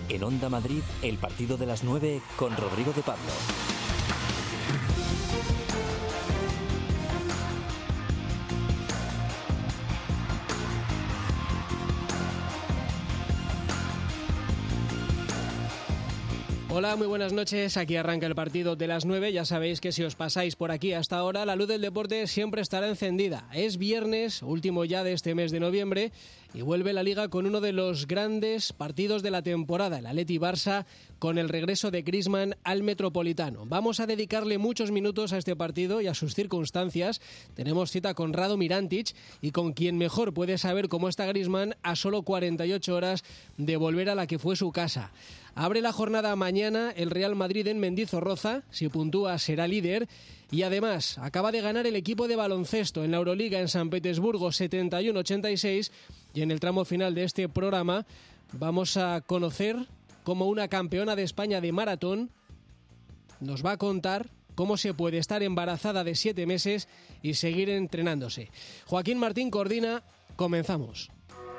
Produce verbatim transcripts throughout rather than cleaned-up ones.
En Onda Madrid, el partido de las nueve con Rodrigo de Pablo. Hola, muy buenas noches. Aquí arranca el partido de las nueve. Ya sabéis que si os pasáis por aquí hasta ahora, la luz del deporte siempre estará encendida. Es viernes, último ya de este mes de noviembre, y vuelve la Liga con uno de los grandes partidos de la temporada, el Atleti-Barça, con el regreso de Griezmann al Metropolitano. Vamos a dedicarle muchos minutos a este partido y a sus circunstancias. Tenemos cita con Rado Mirantic y con quien mejor puede saber cómo está Griezmann a solo cuarenta y ocho horas de volver a la que fue su casa. Abre la jornada mañana el Real Madrid en Mendizorroza. Si puntúa será líder. Y además acaba de ganar el equipo de baloncesto en la Euroliga en San Petersburgo setenta y uno a ochenta y seis. Y en el tramo final de este programa vamos a conocer cómo una campeona de España de maratón nos va a contar cómo se puede estar embarazada de siete meses y seguir entrenándose. Joaquín Martín coordina. Comenzamos.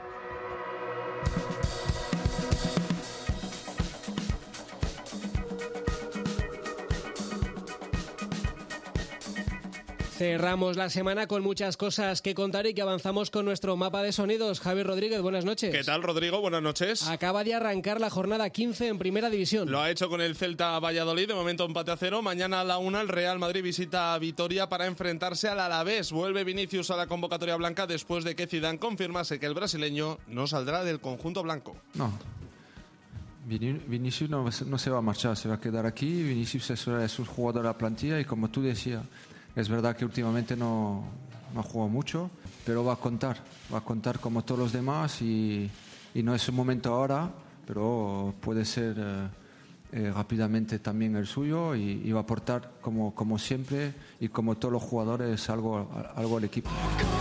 Cerramos la semana con muchas cosas que contar y que avanzamos con nuestro mapa de sonidos. Javier Rodríguez, buenas noches. ¿Qué tal, Rodrigo? Buenas noches. Acaba de arrancar la jornada quince en Primera División. Lo ha hecho con el Celta Valladolid, de momento empate a cero. Mañana a la una el Real Madrid visita a Vitoria para enfrentarse al Alavés. Vuelve Vinicius a la convocatoria blanca después de que Zidane confirmase que el brasileño no saldrá del conjunto blanco. No. Vinicius no, no se va a marchar, se va a quedar aquí. Vinicius es, es un jugador de la plantilla y como tú decías, es verdad que últimamente no, no ha jugado mucho, pero va a contar, va a contar como todos los demás y, y no es el momento ahora, pero puede ser eh, eh, rápidamente también el suyo y, y va a aportar como, como siempre y como todos los jugadores algo, algo al equipo.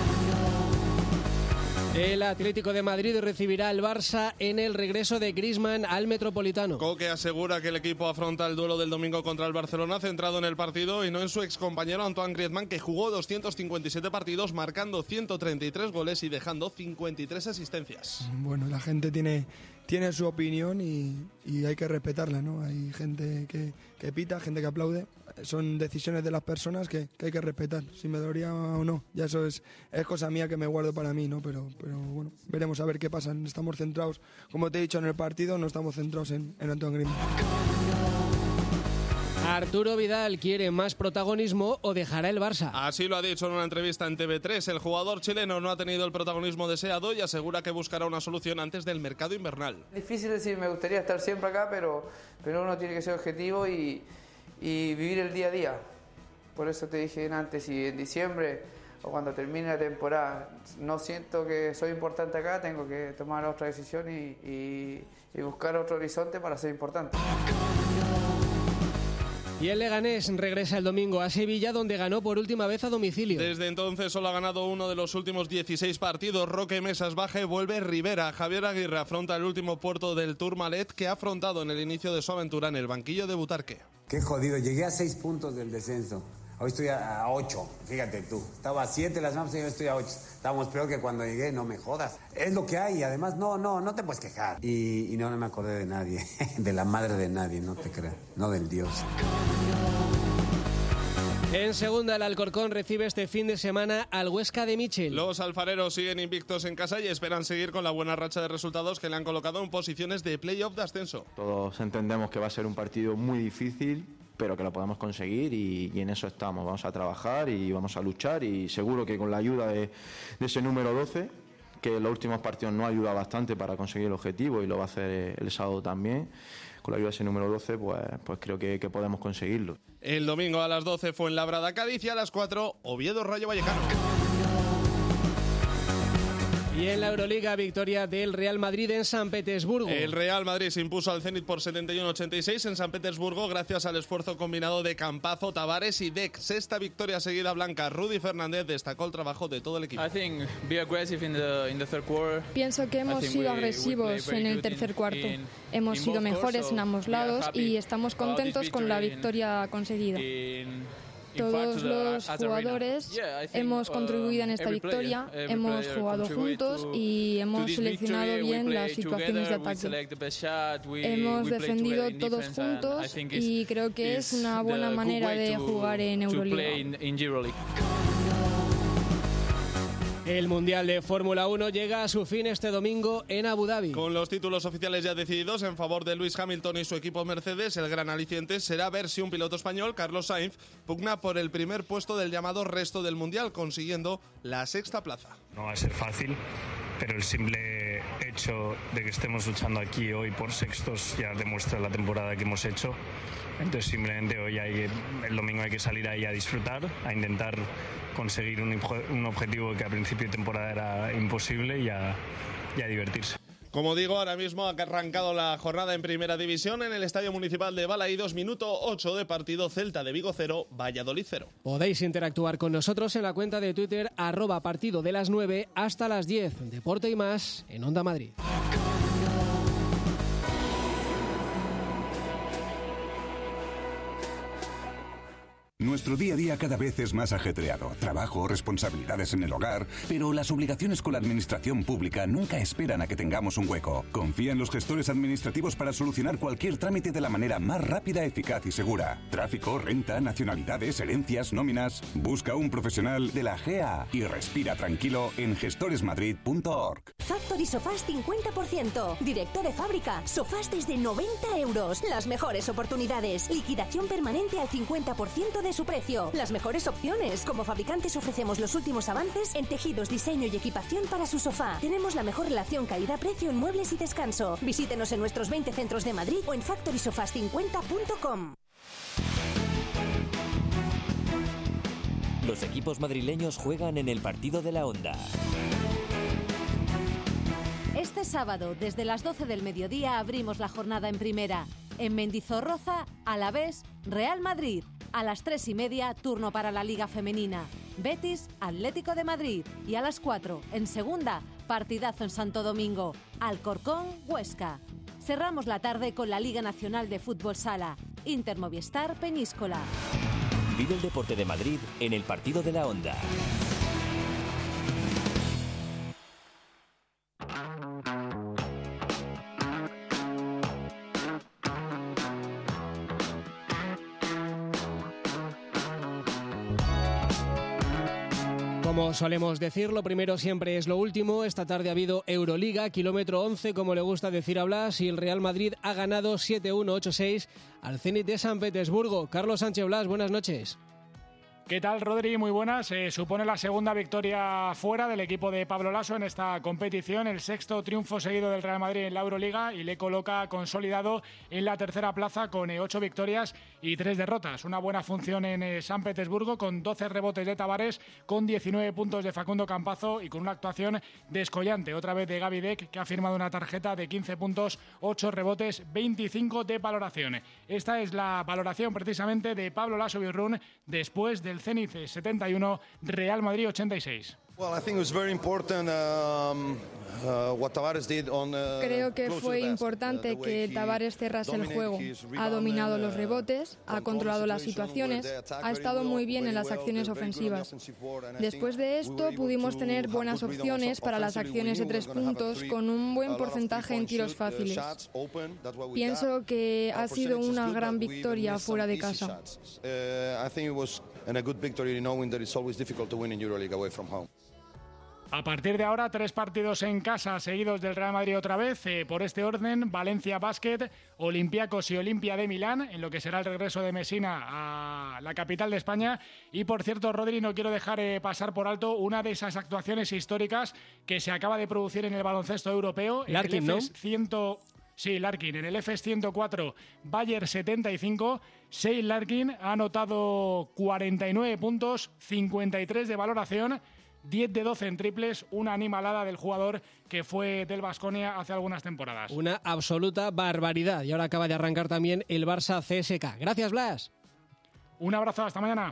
El Atlético de Madrid recibirá al Barça en el regreso de Griezmann al Metropolitano. Coque asegura que el equipo afronta el duelo del domingo contra el Barcelona centrado en el partido y no en su excompañero Antoine Griezmann, que jugó doscientos cincuenta y siete partidos, marcando ciento treinta y tres goles y dejando cincuenta y tres asistencias. Bueno, la gente tiene, tiene su opinión y, y hay que respetarla, ¿no? Hay gente que, que pita, gente que aplaude. Son decisiones de las personas que, que hay que respetar, si me dolería o no. Ya eso es, es cosa mía que me guardo para mí, ¿no? Pero, pero bueno, veremos a ver qué pasa. Estamos centrados, como te he dicho en el partido, no estamos centrados en, en Antoine Griezmann. Arturo Vidal quiere más protagonismo o dejará el Barça. Así lo ha dicho en una entrevista en T V tres. El jugador chileno no ha tenido el protagonismo deseado y asegura que buscará una solución antes del mercado invernal. Difícil decir, me gustaría estar siempre acá, pero, pero uno tiene que ser objetivo y, y vivir el día a día. Por eso te dije antes, si en diciembre o cuando termine la temporada no siento que soy importante acá, tengo que tomar otra decisión y, y, y buscar otro horizonte para ser importante. Y el Leganés regresa el domingo a Sevilla, donde ganó por última vez a domicilio. Desde entonces solo ha ganado uno de los últimos dieciséis partidos. Roque Mesas baja y vuelve Rivera. Javier Aguirre afronta el último puerto del Tourmalet que ha afrontado en el inicio de su aventura en el banquillo de Butarque. Qué jodido, llegué a seis puntos del descenso. Hoy estoy a ocho, fíjate tú. Estaba a siete las manos y yo estoy a ocho. Estábamos peor que cuando llegué, no me jodas. Es lo que hay, además, no, no, no te puedes quejar. Y, y no, no me acordé de nadie, de la madre de nadie, no te creas, no del Dios. En segunda, el Alcorcón recibe este fin de semana al Huesca de Michel. Los alfareros siguen invictos en casa y esperan seguir con la buena racha de resultados que le han colocado en posiciones de play-off de ascenso. Todos entendemos que va a ser un partido muy difícil, pero que lo podemos conseguir y, y en eso estamos. Vamos a trabajar y vamos a luchar y seguro que con la ayuda de, de ese número doce, que en los últimos partidos nos ayuda bastante para conseguir el objetivo y lo va a hacer el sábado también, con la ayuda de ese número doce, pues, pues creo que, que podemos conseguirlo. El domingo a las doce fue en Labrada Cádiz y a las cuatro Oviedo Rayo Vallecano. Y en la Euroliga, victoria del Real Madrid en San Petersburgo. El Real Madrid se impuso al Zenit por setenta y uno a ochenta y seis en San Petersburgo gracias al esfuerzo combinado de Campazo, Tavares y Dec. Sexta victoria seguida blanca. Rudy Fernández destacó el trabajo de todo el equipo. Pienso que hemos sido agresivos en el tercer cuarto. Hemos sido mejores en ambos lados y estamos contentos con la victoria conseguida. Todos los jugadores hemos contribuido en esta victoria, hemos jugado juntos y hemos seleccionado bien las situaciones de ataque. Hemos defendido todos juntos y creo que es una buena manera de jugar en Euroliga. El Mundial de Fórmula uno llega a su fin este domingo en Abu Dhabi. Con los títulos oficiales ya decididos en favor de Lewis Hamilton y su equipo Mercedes, el gran aliciente será ver si un piloto español, Carlos Sainz, pugna por el primer puesto del llamado resto del Mundial, consiguiendo la sexta plaza. No va a ser fácil, pero el simple hecho de que estemos luchando aquí hoy por sextos ya demuestra la temporada que hemos hecho. Entonces simplemente hoy hay, el domingo hay que salir ahí a disfrutar, a intentar conseguir un, un objetivo que a principio de temporada era imposible y a, y a divertirse. Como digo, ahora mismo ha arrancado la jornada en Primera División en el Estadio Municipal de Balaídos, minuto ocho de partido, Celta de Vigo cero, Valladolid cero. Podéis interactuar con nosotros en la cuenta de Twitter arroba partido de las nueve hasta las diez. Deporte y más en Onda Madrid. Nuestro día a día cada vez es más ajetreado. Trabajo, responsabilidades en el hogar, pero las obligaciones con la administración pública nunca esperan a que tengamos un hueco. Confía en los gestores administrativos para solucionar cualquier trámite de la manera más rápida, eficaz y segura. Tráfico, renta, nacionalidades, herencias, nóminas. Busca un profesional de la G E A y respira tranquilo en gestores madrid punto org. Factory Sofás cincuenta por ciento. Directo de fábrica. Sofás desde noventa euros. Las mejores oportunidades. Liquidación permanente al cincuenta por ciento de su precio. Las mejores opciones. Como fabricantes ofrecemos los últimos avances en tejidos, diseño y equipación para su sofá. Tenemos la mejor relación calidad-precio en muebles y descanso. Visítenos en nuestros veinte centros de Madrid o en factory sofás cincuenta punto com. Los equipos madrileños juegan en el partido de la Onda. Este sábado, desde las doce del mediodía, abrimos la jornada en primera. En Mendizorroza, Alavés, Real Madrid. A las tres y media, turno para la Liga Femenina. Betis, Atlético de Madrid. Y a las cuatro, en segunda, partidazo en Santo Domingo. Alcorcón, Huesca. Cerramos la tarde con la Liga Nacional de Fútbol Sala. Inter Movistar, Peñíscola. Vive el deporte de Madrid en el partido de la Onda. Como solemos decir, lo primero siempre es lo último. Esta tarde ha habido Euroliga, kilómetro once, como le gusta decir a Blas, y el Real Madrid ha ganado siete uno ocho seis al Zenit de San Petersburgo. Carlos Sánchez Blas, buenas noches. ¿Qué tal, Rodri? Muy buenas. Eh, supone la segunda victoria fuera del equipo de Pablo Laso en esta competición, el sexto triunfo seguido del Real Madrid en la Euroliga y le coloca consolidado en la tercera plaza con eh, ocho victorias y tres derrotas. Una buena función en eh, San Petersburgo con doce rebotes de Tavares, con diecinueve puntos de Facundo Campazo y con una actuación descollante, otra vez de Gaby Deck, que ha firmado una tarjeta de quince puntos, ocho rebotes, veinticinco de valoración. Esta es la valoración precisamente de Pablo Laso Birrún después del Zenit setenta y uno, Real Madrid ochenta y seis. Creo que fue importante que Tavares cerrase el juego. Ha dominado los rebotes, ha controlado las situaciones, ha estado muy bien en las acciones ofensivas. Después de esto pudimos tener buenas opciones para las acciones de tres puntos con un buen porcentaje en tiros fáciles. Pienso que ha sido una gran victoria fuera de casa. A partir de ahora, tres partidos en casa seguidos del Real Madrid otra vez. Eh, por este orden, Valencia Basket, Olympiacos y Olimpia de Milán, en lo que será el regreso de Messina a la capital de España. Y por cierto, Rodri, no quiero dejar eh, pasar por alto una de esas actuaciones históricas que se acaba de producir en el baloncesto europeo. Larkin, ¿no? cien... Sí, Larkin, en el F E S ciento cuatro, Bayer setenta y cinco, Shane Larkin ha anotado cuarenta y nueve puntos, cincuenta y tres de valoración, diez de doce en triples, una animalada del jugador que fue del Baskonia hace algunas temporadas. Una absoluta barbaridad. Y ahora acaba de arrancar también el Barça C S K. Gracias, Blas. Un abrazo, hasta mañana.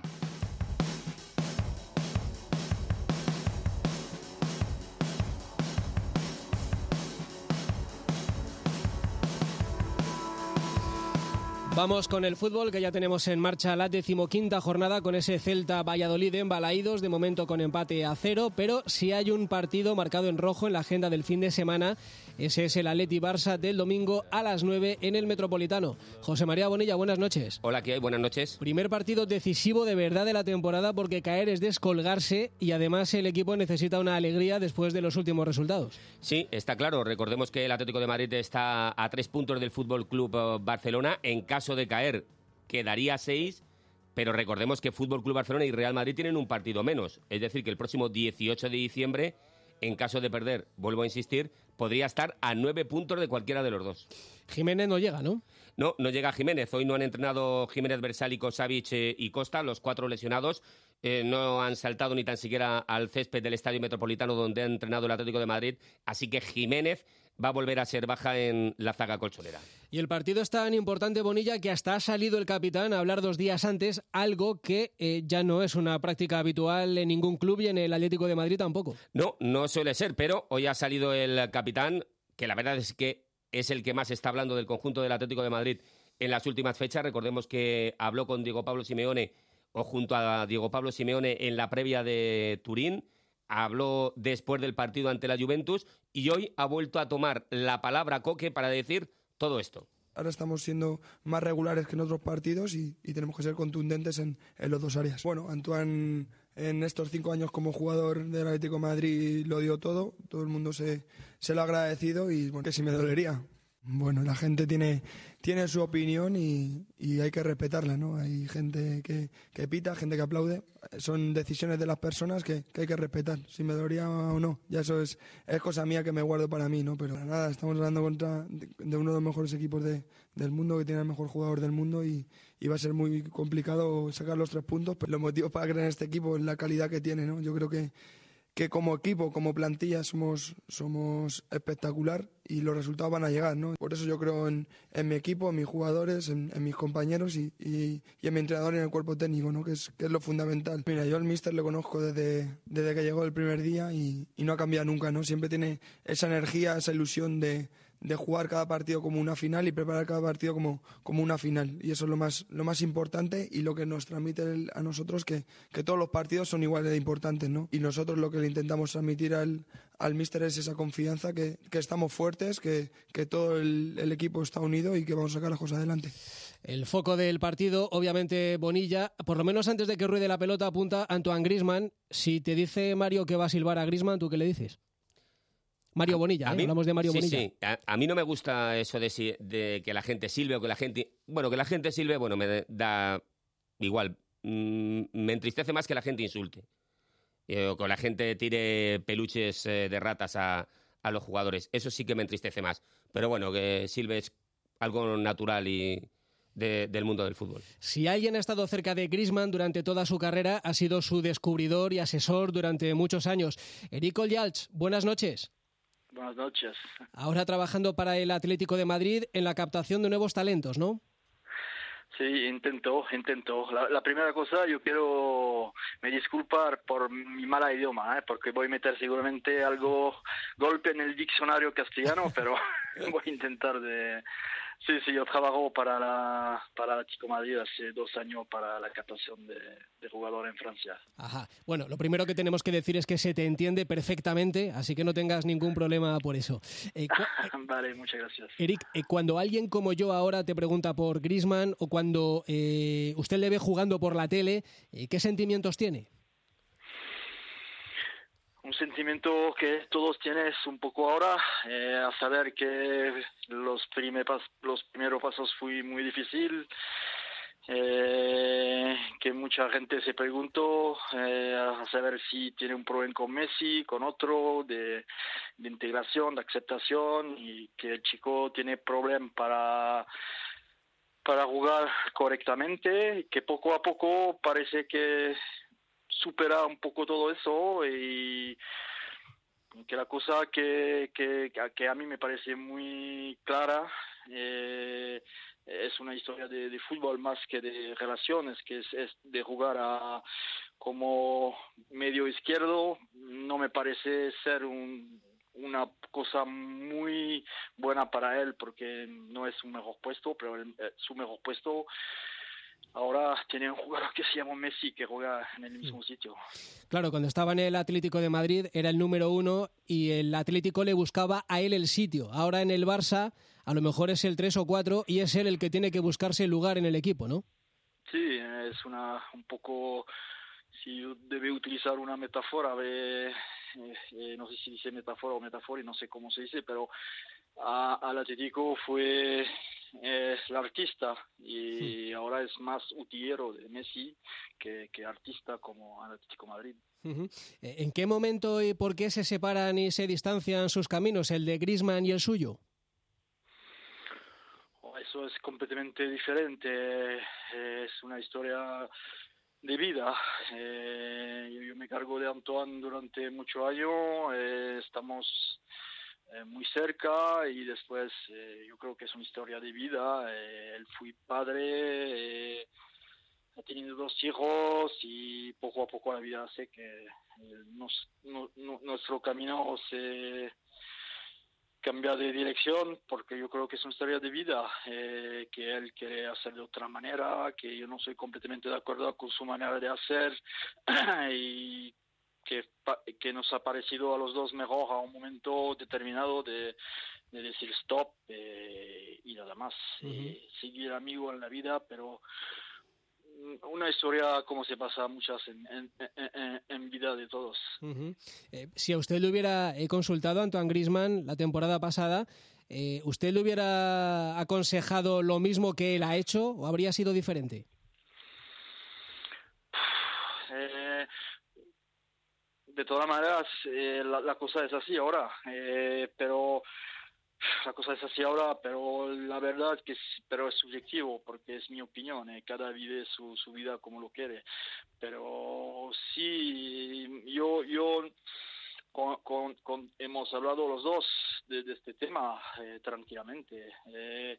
Vamos con el fútbol, que ya tenemos en marcha la decimoquinta jornada con ese Celta Valladolid en Balaídos, de momento con empate a cero, pero si hay un partido marcado en rojo en la agenda del fin de semana, ese es el Atleti Barça del domingo a las nueve en el Metropolitano. José María Bonilla, buenas noches. Hola, ¿qué hay? Buenas noches. Primer partido decisivo de verdad de la temporada, porque caer es descolgarse y además el equipo necesita una alegría después de los últimos resultados. Sí, está claro. Recordemos que el Atlético de Madrid está a tres puntos del Fútbol Club Barcelona. En caso de caer, quedaría seis, pero recordemos que Fútbol Club Barcelona y Real Madrid tienen un partido menos. Es decir, que el próximo dieciocho de diciembre, en caso de perder, vuelvo a insistir, podría estar a nueve puntos de cualquiera de los dos. Jiménez no llega, ¿no? No, no llega Jiménez. Hoy no han entrenado Jiménez, Versálico, Savic eh, y Costa, los cuatro lesionados. Eh, no han saltado ni tan siquiera al césped del Estadio Metropolitano donde ha entrenado el Atlético de Madrid. Así que Jiménez va a volver a ser baja en la zaga colchonera. Y el partido es tan importante, Bonilla, que hasta ha salido el capitán a hablar dos días antes, algo que eh, ya no es una práctica habitual en ningún club y en el Atlético de Madrid tampoco. No, no suele ser, pero hoy ha salido el capitán, que la verdad es que es el que más está hablando del conjunto del Atlético de Madrid en las últimas fechas. Recordemos que habló con Diego Pablo Simeone, o junto a Diego Pablo Simeone, en la previa de Turín. Habló después del partido ante la Juventus y hoy ha vuelto a tomar la palabra Coque para decir todo esto. Ahora estamos siendo más regulares que en otros partidos y, y tenemos que ser contundentes en, en los dos áreas. Bueno, Antoine en estos cinco años como jugador del Atlético de Madrid lo dio todo, todo el mundo se, se lo ha agradecido y bueno, que si me dolería. Bueno, la gente tiene, tiene su opinión y, y hay que respetarla, ¿no? Hay gente que, que pita, gente que aplaude. Son decisiones de las personas que, que hay que respetar, si me dolería o no. Ya eso es, es cosa mía que me guardo para mí, ¿no? Pero nada, estamos hablando contra de, de uno de los mejores equipos de, del mundo, que tiene el mejor jugador del mundo y, y va a ser muy complicado sacar los tres puntos. Pero los motivos para creer en este equipo es la calidad que tiene, ¿no? Yo creo que que como equipo, como plantilla, somos, somos espectacular y los resultados van a llegar, ¿no? Por eso yo creo en, en mi equipo, en mis jugadores, en, en mis compañeros y, y, y en mi entrenador y en el cuerpo técnico, ¿no? Que es, que es lo fundamental. Mira, yo al míster le conozco desde, desde que llegó el primer día y, y no ha cambiado nunca, ¿no? Siempre tiene esa energía, esa ilusión de, de jugar cada partido como una final y preparar cada partido como, como una final. Y eso es lo más, lo más importante y lo que nos transmite el, a nosotros, que, que todos los partidos son igual de importantes, ¿no? Y nosotros lo que le intentamos transmitir al, al míster es esa confianza, que, que estamos fuertes, que, que todo el, el equipo está unido y que vamos a sacar las cosas adelante. El foco del partido, obviamente, Bonilla, por lo menos antes de que ruede la pelota, apunta Antoine Griezmann. Si te dice Mario que va a silbar a Griezmann, ¿tú qué le dices? Mario Bonilla, ¿eh? Mí, hablamos de Mario sí, Bonilla. Sí, a, a mí no me gusta eso de, si, de que la gente silbe o que la gente... Bueno, que la gente silbe, bueno, me da igual. Mm, me entristece más que la gente insulte. Eh, o que la gente tire peluches eh, de ratas a, a los jugadores. Eso sí que me entristece más. Pero bueno, que silbe es algo natural y de, del mundo del fútbol. Si alguien ha estado cerca de Griezmann durante toda su carrera, ha sido su descubridor y asesor durante muchos años. Eric Olyalch, buenas noches. Buenas noches. Ahora trabajando para el Atlético de Madrid en la captación de nuevos talentos, ¿no? Sí, intento, intento. La, la primera cosa, yo quiero me disculpar por mi mala idioma, ¿eh? Porque voy a meter seguramente algo, golpe en el diccionario castellano, pero voy a intentar de... Sí, sí, yo trabajo para la para el Atlético de Madrid hace dos años para la captación de, de jugador en Francia. Ajá. Bueno, lo primero que tenemos que decir es que se te entiende perfectamente, así que no tengas ningún problema por eso. Eh, vale, muchas gracias. Eric, eh, cuando alguien como yo ahora te pregunta por Griezmann o cuando eh, usted le ve jugando por la tele, eh, ¿qué sentimientos tiene? Un sentimiento que todos tienen un poco ahora, eh, a saber que los, primer pas, los primeros pasos fue muy difícil, eh, que mucha gente se preguntó, eh, a saber si tiene un problema con Messi, con otro, de, de integración, de aceptación, y que el chico tiene problemas para, para jugar correctamente, y que poco a poco parece que supera un poco todo eso y que la cosa que, que, que a mí me parece muy clara eh, es una historia de, de fútbol más que de relaciones, que es, es de jugar a, como medio izquierdo. No me parece ser un, una cosa muy buena para él, porque no es su mejor puesto, pero el, su mejor puesto ahora tiene un jugador que se llama Messi, que juega en el mismo sitio. Claro, cuando estaba en el Atlético de Madrid era el número uno y el Atlético le buscaba a él el sitio. Ahora en el Barça a lo mejor es el tres o cuatro y es él el que tiene que buscarse el lugar en el equipo, ¿no? Sí, es una un poco, si yo debe utilizar una metáfora, de, eh, eh, no sé si dice metáfora o metáfora, no sé cómo se dice, pero a, al Atlético fue eh, el artista y sí. Ahora es más utillero de Messi que, que artista como al Atlético Madrid. Uh-huh. ¿En qué momento y por qué se separan y se distancian sus caminos, el de Griezmann y el suyo? Eso es completamente diferente, es una historia de vida. Eh, yo, yo me cargo de Antoine durante muchos años, eh, estamos eh, muy cerca y después eh, yo creo que es una historia de vida. Eh, él fue padre, eh, ha tenido dos hijos y poco a poco la vida hace que eh, nos, no, no, nuestro camino se cambia de dirección, porque yo creo que es una historia de vida, eh, que él quiere hacer de otra manera, que yo no soy completamente de acuerdo con su manera de hacer y que, que nos ha parecido a los dos mejor a un momento determinado de, de decir stop eh, y nada más, uh-huh. eh, seguir amigo en la vida, pero una historia como se pasa muchas en, en, en, en vida de todos. Uh-huh. Eh, si a usted le hubiera consultado a Antoine Griezmann la temporada pasada, eh, ¿usted le hubiera aconsejado lo mismo que él ha hecho o habría sido diferente? Eh, de todas maneras, eh, la, la cosa es así ahora, eh, pero la cosa es así ahora, pero la verdad es que es, pero es subjetivo, porque es mi opinión, eh, cada vive su, su vida como lo quiere, pero sí, yo, yo con, con, con, hemos hablado los dos de, de este tema eh, tranquilamente, eh,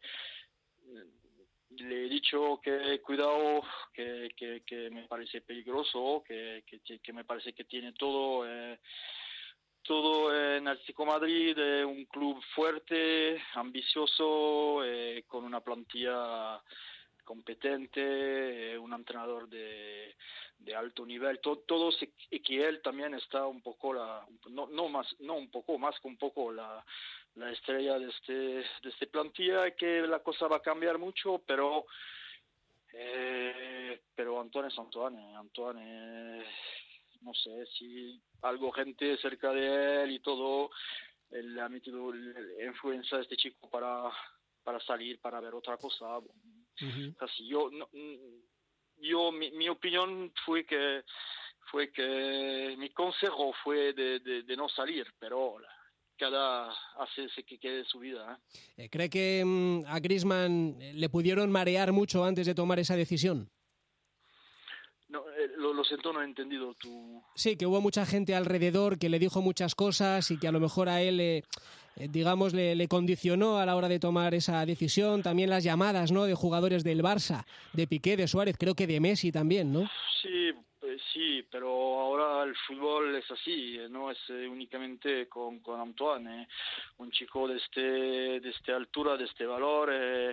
le he dicho que cuidado, que, que, que me parece peligroso, que, que, que me parece que tiene todo... Eh, todo en Atlético Madrid, eh, un club fuerte, ambicioso, eh, con una plantilla competente, eh, un entrenador de, de alto nivel, todo, todo se, y que él también está un poco, la, no, no, más, no un poco, más que un poco la, la estrella de este, de este plantilla, que la cosa va a cambiar mucho, pero eh, pero Antoine es Antoine, Antoine... Eh, no sé si algo gente cerca de él y todo, él ha metido influencia a este chico para, para salir, para ver otra cosa. Uh-huh. Así yo, no, yo mi, mi opinión fue que fue que mi consejo fue de, de, de no salir, pero cada hace ese que quede su vida. ¿eh? ¿Cree que um, a Griezmann le pudieron marear mucho antes de tomar esa decisión? No, eh, lo, lo siento, no he entendido tu... Sí, que hubo mucha gente alrededor que le dijo muchas cosas y que a lo mejor a él, eh, eh, digamos, le, le condicionó a la hora de tomar esa decisión. También las llamadas, ¿no?, de jugadores del Barça, de Piqué, de Suárez, creo que de Messi también, ¿no? Sí, eh, sí, pero ahora el fútbol es así, no es eh, únicamente con, con Antoine. Eh. Un chico de este, de esta altura, de este valor... Eh,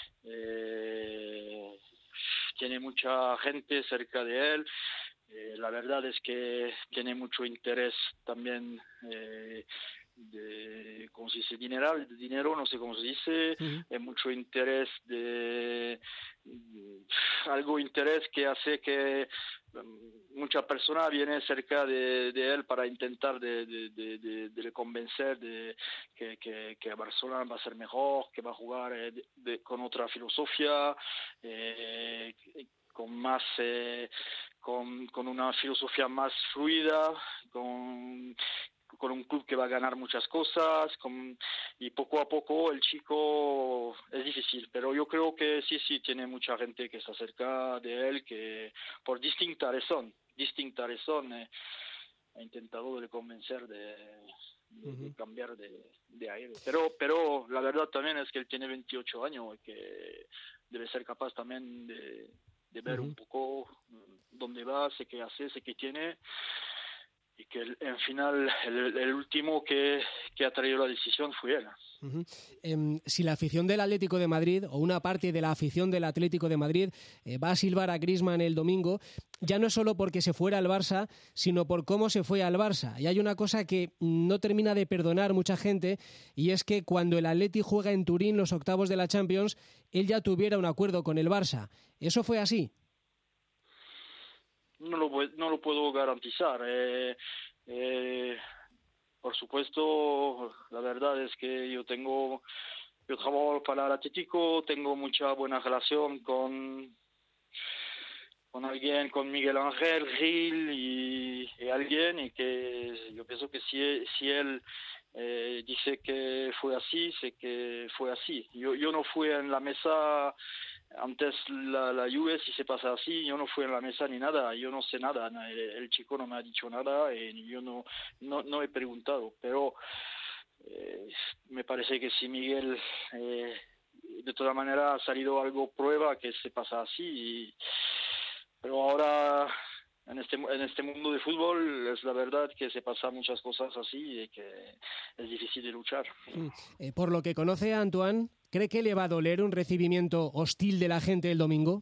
eh, tiene mucha gente cerca de él, eh, la verdad es que tiene mucho interés también eh, de, ¿cómo se dice? Dinero, de dinero, no sé cómo se dice, uh-huh. Hay mucho interés de, algo interés que hace que mucha persona viene cerca de, de él para intentar de, de, de, de, de le convencer de que, que, que Barcelona va a ser mejor, que va a jugar eh, de, de, con otra filosofía, eh, con más eh, con, con una filosofía más fluida, con con un club que va a ganar muchas cosas, con, y poco a poco el chico es difícil, pero yo creo que sí, sí, tiene mucha gente que está cerca de él, que por distinta razón, distinta razón, eh, ha intentado de convencer de, de, uh-huh. de cambiar de, de aire. Pero, pero la verdad también es que él tiene veintiocho años y que debe ser capaz también de, de ver uh-huh. un poco dónde va, sé qué hace, sé qué tiene. y que el, en final el, el último que, que ha traído la decisión fue él. Uh-huh. Eh, si la afición del Atlético de Madrid o una parte de la afición del Atlético de Madrid eh, va a silbar a Griezmann el domingo, ya no es solo porque se fuera al Barça, sino por cómo se fue al Barça. Y hay una cosa que no termina de perdonar mucha gente, y es que cuando el Atleti juega en Turín los octavos de la Champions, él ya tuviera un acuerdo con el Barça. ¿Eso fue así? No lo, no lo puedo garantizar. Eh, eh, por supuesto, la verdad es que yo tengo, yo trabajo para el Atlético, tengo mucha buena relación con, con alguien, con Miguel Ángel Gil y, y alguien, y que yo pienso que si, si él eh, dice que fue así, sé que fue así. Yo, yo no fui en la mesa. Antes la, la Juve, si se pasa así, yo no fui en la mesa ni nada, yo no sé nada, el, el chico no me ha dicho nada y yo no, no, no he preguntado, pero eh, me parece que si Miguel eh, de toda manera ha salido algo prueba que se pasa así, y, pero ahora en este, en este mundo de fútbol es la verdad que se pasan muchas cosas así y que es difícil de luchar. Eh, por lo que conoce a Antoine, ¿cree que le va a doler un recibimiento hostil de la gente el domingo?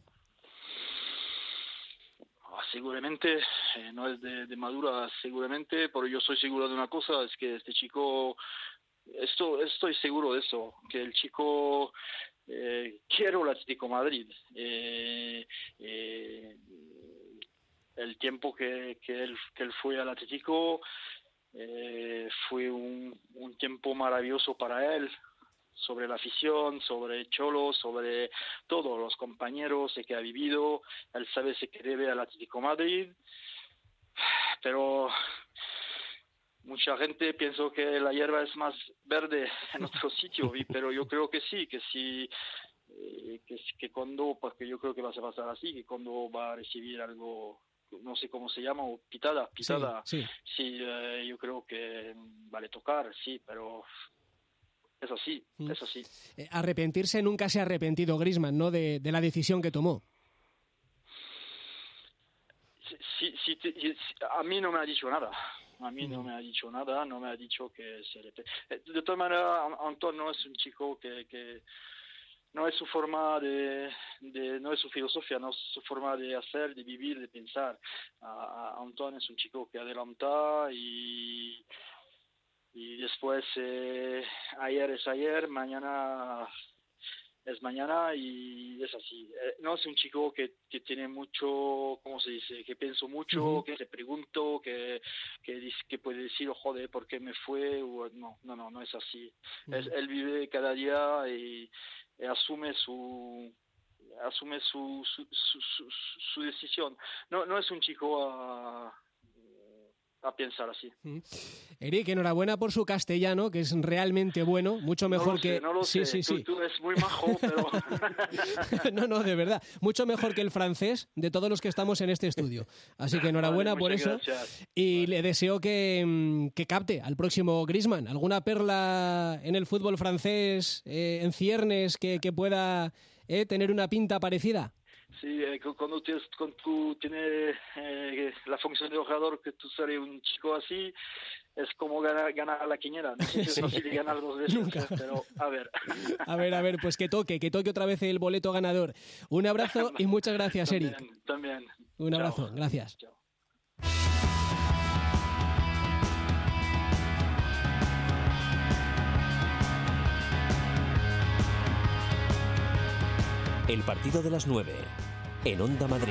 Seguramente, eh, no es de, de madura, seguramente, pero yo soy seguro de una cosa, es que este chico, esto, estoy seguro de eso, que el chico eh, quiere el Atlético de Madrid. Eh, eh, el tiempo que, que, él, que él fue al Atlético eh, fue un, un tiempo maravilloso para él, sobre la afición, sobre Cholo, sobre todos los compañeros que ha vivido. Él sabe se que debe al Atlético de Madrid, pero mucha gente piensa que la hierba es más verde en otro sitio, pero yo creo que sí, que sí, eh, que, que cuando, porque yo creo que va a pasar así, que cuando va a recibir algo, no sé cómo se llama, o pitada, pitada, sí, sí. sí eh, yo creo que vale tocar, sí, pero es así, mm. es así. Eh, arrepentirse nunca se ha arrepentido Griezmann, ¿no?, de, de la decisión que tomó. Sí, sí, sí, sí, a mí no me ha dicho nada. A mí no me ha dicho nada, no me ha dicho que se arrepiente. De todas maneras, Antoine no es un chico que, que no es su forma de, de, no es su filosofía, no es su forma de hacer, de vivir, de pensar. Uh, Antoine es un chico que adelanta y, y después eh, ayer es ayer, mañana es mañana y es así. Eh, no es un chico que, que tiene mucho, ¿cómo se dice? Que pienso mucho, uh-huh. que le pregunto, que, que, que puede decir, oh, joder, ¿por qué me fue? O, no, no, no, no es así. Uh-huh. Es, él vive cada día y, y asume su asume su su, su, su, su decisión. No, no es un chico a... a pensar así. Eric, enhorabuena por su castellano, que es realmente bueno, mucho mejor no que... Sé, no lo sí, sé, sí, tú, sí. tú eres muy majo, pero... no, no, de verdad, mucho mejor que el francés de todos los que estamos en este estudio. Así que enhorabuena vale, por eso. Gracias. Y vale. le deseo que, que capte al próximo Griezmann. ¿Alguna perla en el fútbol francés, eh, en ciernes, que, que pueda eh, tener una pinta parecida? Sí, eh, cuando, tienes, cuando tú tienes eh, la función de jugador, que tú sales un chico así, es como ganar, ganar la quiniela. No sé si sí. es fácil ganar dos veces, Nunca. pero a ver. A ver, a ver, pues que toque, que toque otra vez el boleto ganador. Un abrazo y muchas gracias, también, Eric. También. Un abrazo, Chao. gracias. Chao. El partido de las nueve, en Onda Madrid.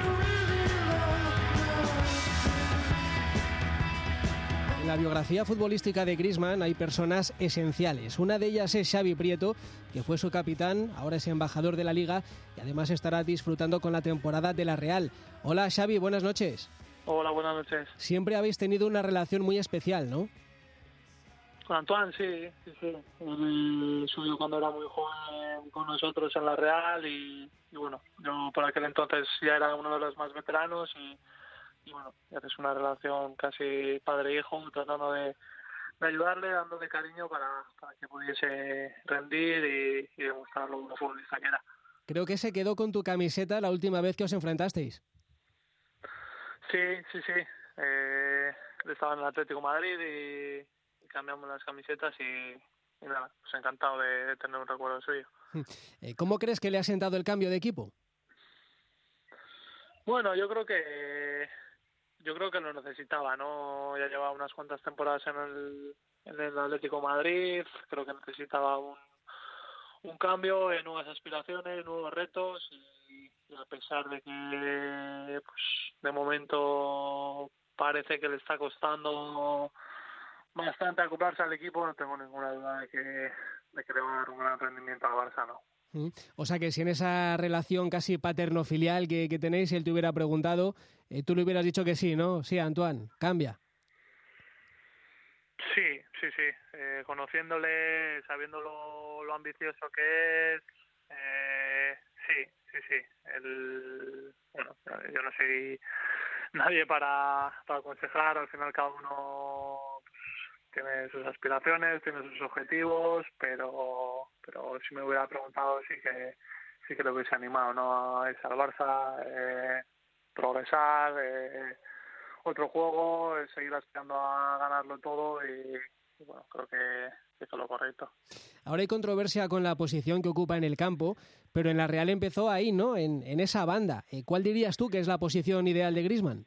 En la biografía futbolística de Griezmann hay personas esenciales. Una de ellas es Xavi Prieto, que fue su capitán, ahora es embajador de la Liga y además estará disfrutando con la temporada de la Real. Hola Xavi, buenas noches. Hola, buenas noches. Siempre habéis tenido una relación muy especial, ¿no? Con Antoine, sí, sí, sí. Él subió cuando era muy joven con nosotros en la Real y, y bueno, yo por aquel entonces ya era uno de los más veteranos y, y bueno, ya es una relación casi padre-hijo, tratando de, de ayudarle, dándole cariño para, para que pudiese rendir y, y demostrar lo que futbolista que era. Creo que se quedó con tu camiseta la última vez que os enfrentasteis. Sí, sí, sí. Eh, estaba en el Atlético de Madrid y, y cambiamos las camisetas y, y nada, pues encantado de, de tener un recuerdo suyo. ¿Cómo crees que le ha sentado el cambio de equipo? Bueno, yo creo que yo creo que lo necesitaba, ¿no? Ya llevaba unas cuantas temporadas en el, en el Atlético de Madrid, creo que necesitaba un, un cambio, eh, nuevas aspiraciones, nuevos retos y, y a pesar de que pues, de momento parece que le está costando bastante acoplarse al equipo, no tengo ninguna duda de que, de que le va a dar un gran rendimiento al Barça, ¿no? O sea que si en esa relación casi paterno-filial que, que tenéis, él te hubiera preguntado, eh, tú le hubieras dicho que sí, ¿no? Sí, Antoine, cambia. Sí, sí, sí. Eh, conociéndole, sabiendo lo, lo ambicioso que es, eh, sí, sí, sí. El, bueno, yo no soy nadie para, para aconsejar, al final cada uno tiene sus aspiraciones, tiene sus objetivos, pero pero si me hubiera preguntado sí que sí que lo hubiese animado, ¿no? Es al Barça, eh, progresar, eh, otro juego, eh, seguir aspirando a ganarlo todo y, y bueno, creo que, que es lo correcto. Ahora hay controversia con la posición que ocupa en el campo, pero en la Real empezó ahí, ¿no? En, en esa banda. ¿Cuál dirías tú que es la posición ideal de Griezmann?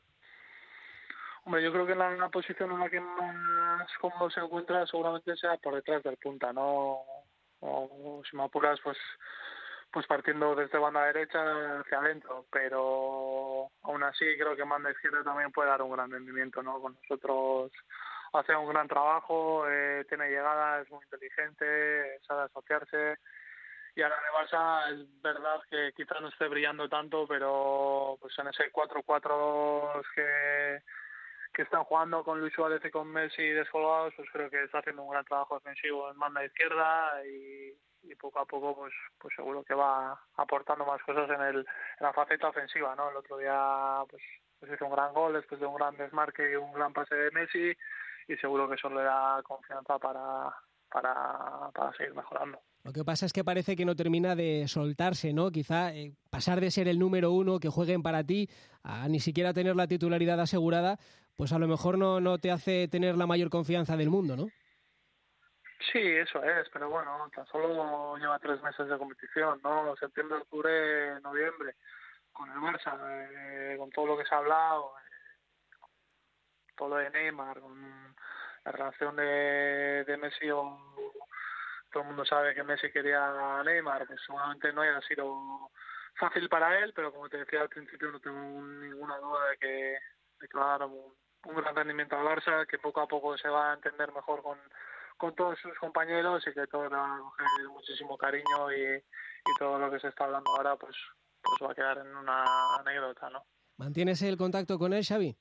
Hombre, yo creo que la, la posición en la que más cómodo se encuentra seguramente sea por detrás del punta, ¿no? O, si me apuras, pues pues partiendo desde banda derecha hacia adentro, pero aún así creo que banda izquierda también puede dar un gran rendimiento, ¿no? Con nosotros hace un gran trabajo, eh, tiene llegada, es muy inteligente, sabe asociarse. Y ahora en el Barça es verdad que quizás no esté brillando tanto, pero pues en ese cuatro cuatro que que están jugando con Luis Suárez y con Messi descolgados, pues creo que está haciendo un gran trabajo defensivo en banda izquierda y, y poco a poco pues pues seguro que va aportando más cosas en el en la faceta ofensiva, ¿no? El otro día pues, pues hizo un gran gol después de un gran desmarque y un gran pase de Messi y seguro que eso le da confianza para para para seguir mejorando. Lo que pasa es que parece que no termina de soltarse, ¿no? Quizá eh, pasar de ser el número uno que jueguen para ti a ni siquiera tener la titularidad asegurada, pues a lo mejor no, no te hace tener la mayor confianza del mundo, ¿no? Sí, eso es, pero bueno, tan solo lleva tres meses de competición, ¿no? Septiembre, octubre, noviembre, con el Barça, eh, con todo lo que se ha hablado, eh, todo lo de Neymar, con la relación de, de Messi o todo el mundo sabe que Messi quería a Neymar, pues seguramente no haya sido fácil para él, pero como te decía al principio no tengo ninguna duda de que, de que va a dar un, un gran rendimiento al Barça, que poco a poco se va a entender mejor con, con todos sus compañeros y que todo le va a coger muchísimo cariño y, y todo lo que se está hablando ahora pues, pues va a quedar en una anécdota, ¿no? ¿Mantienes el contacto con él, Xavi?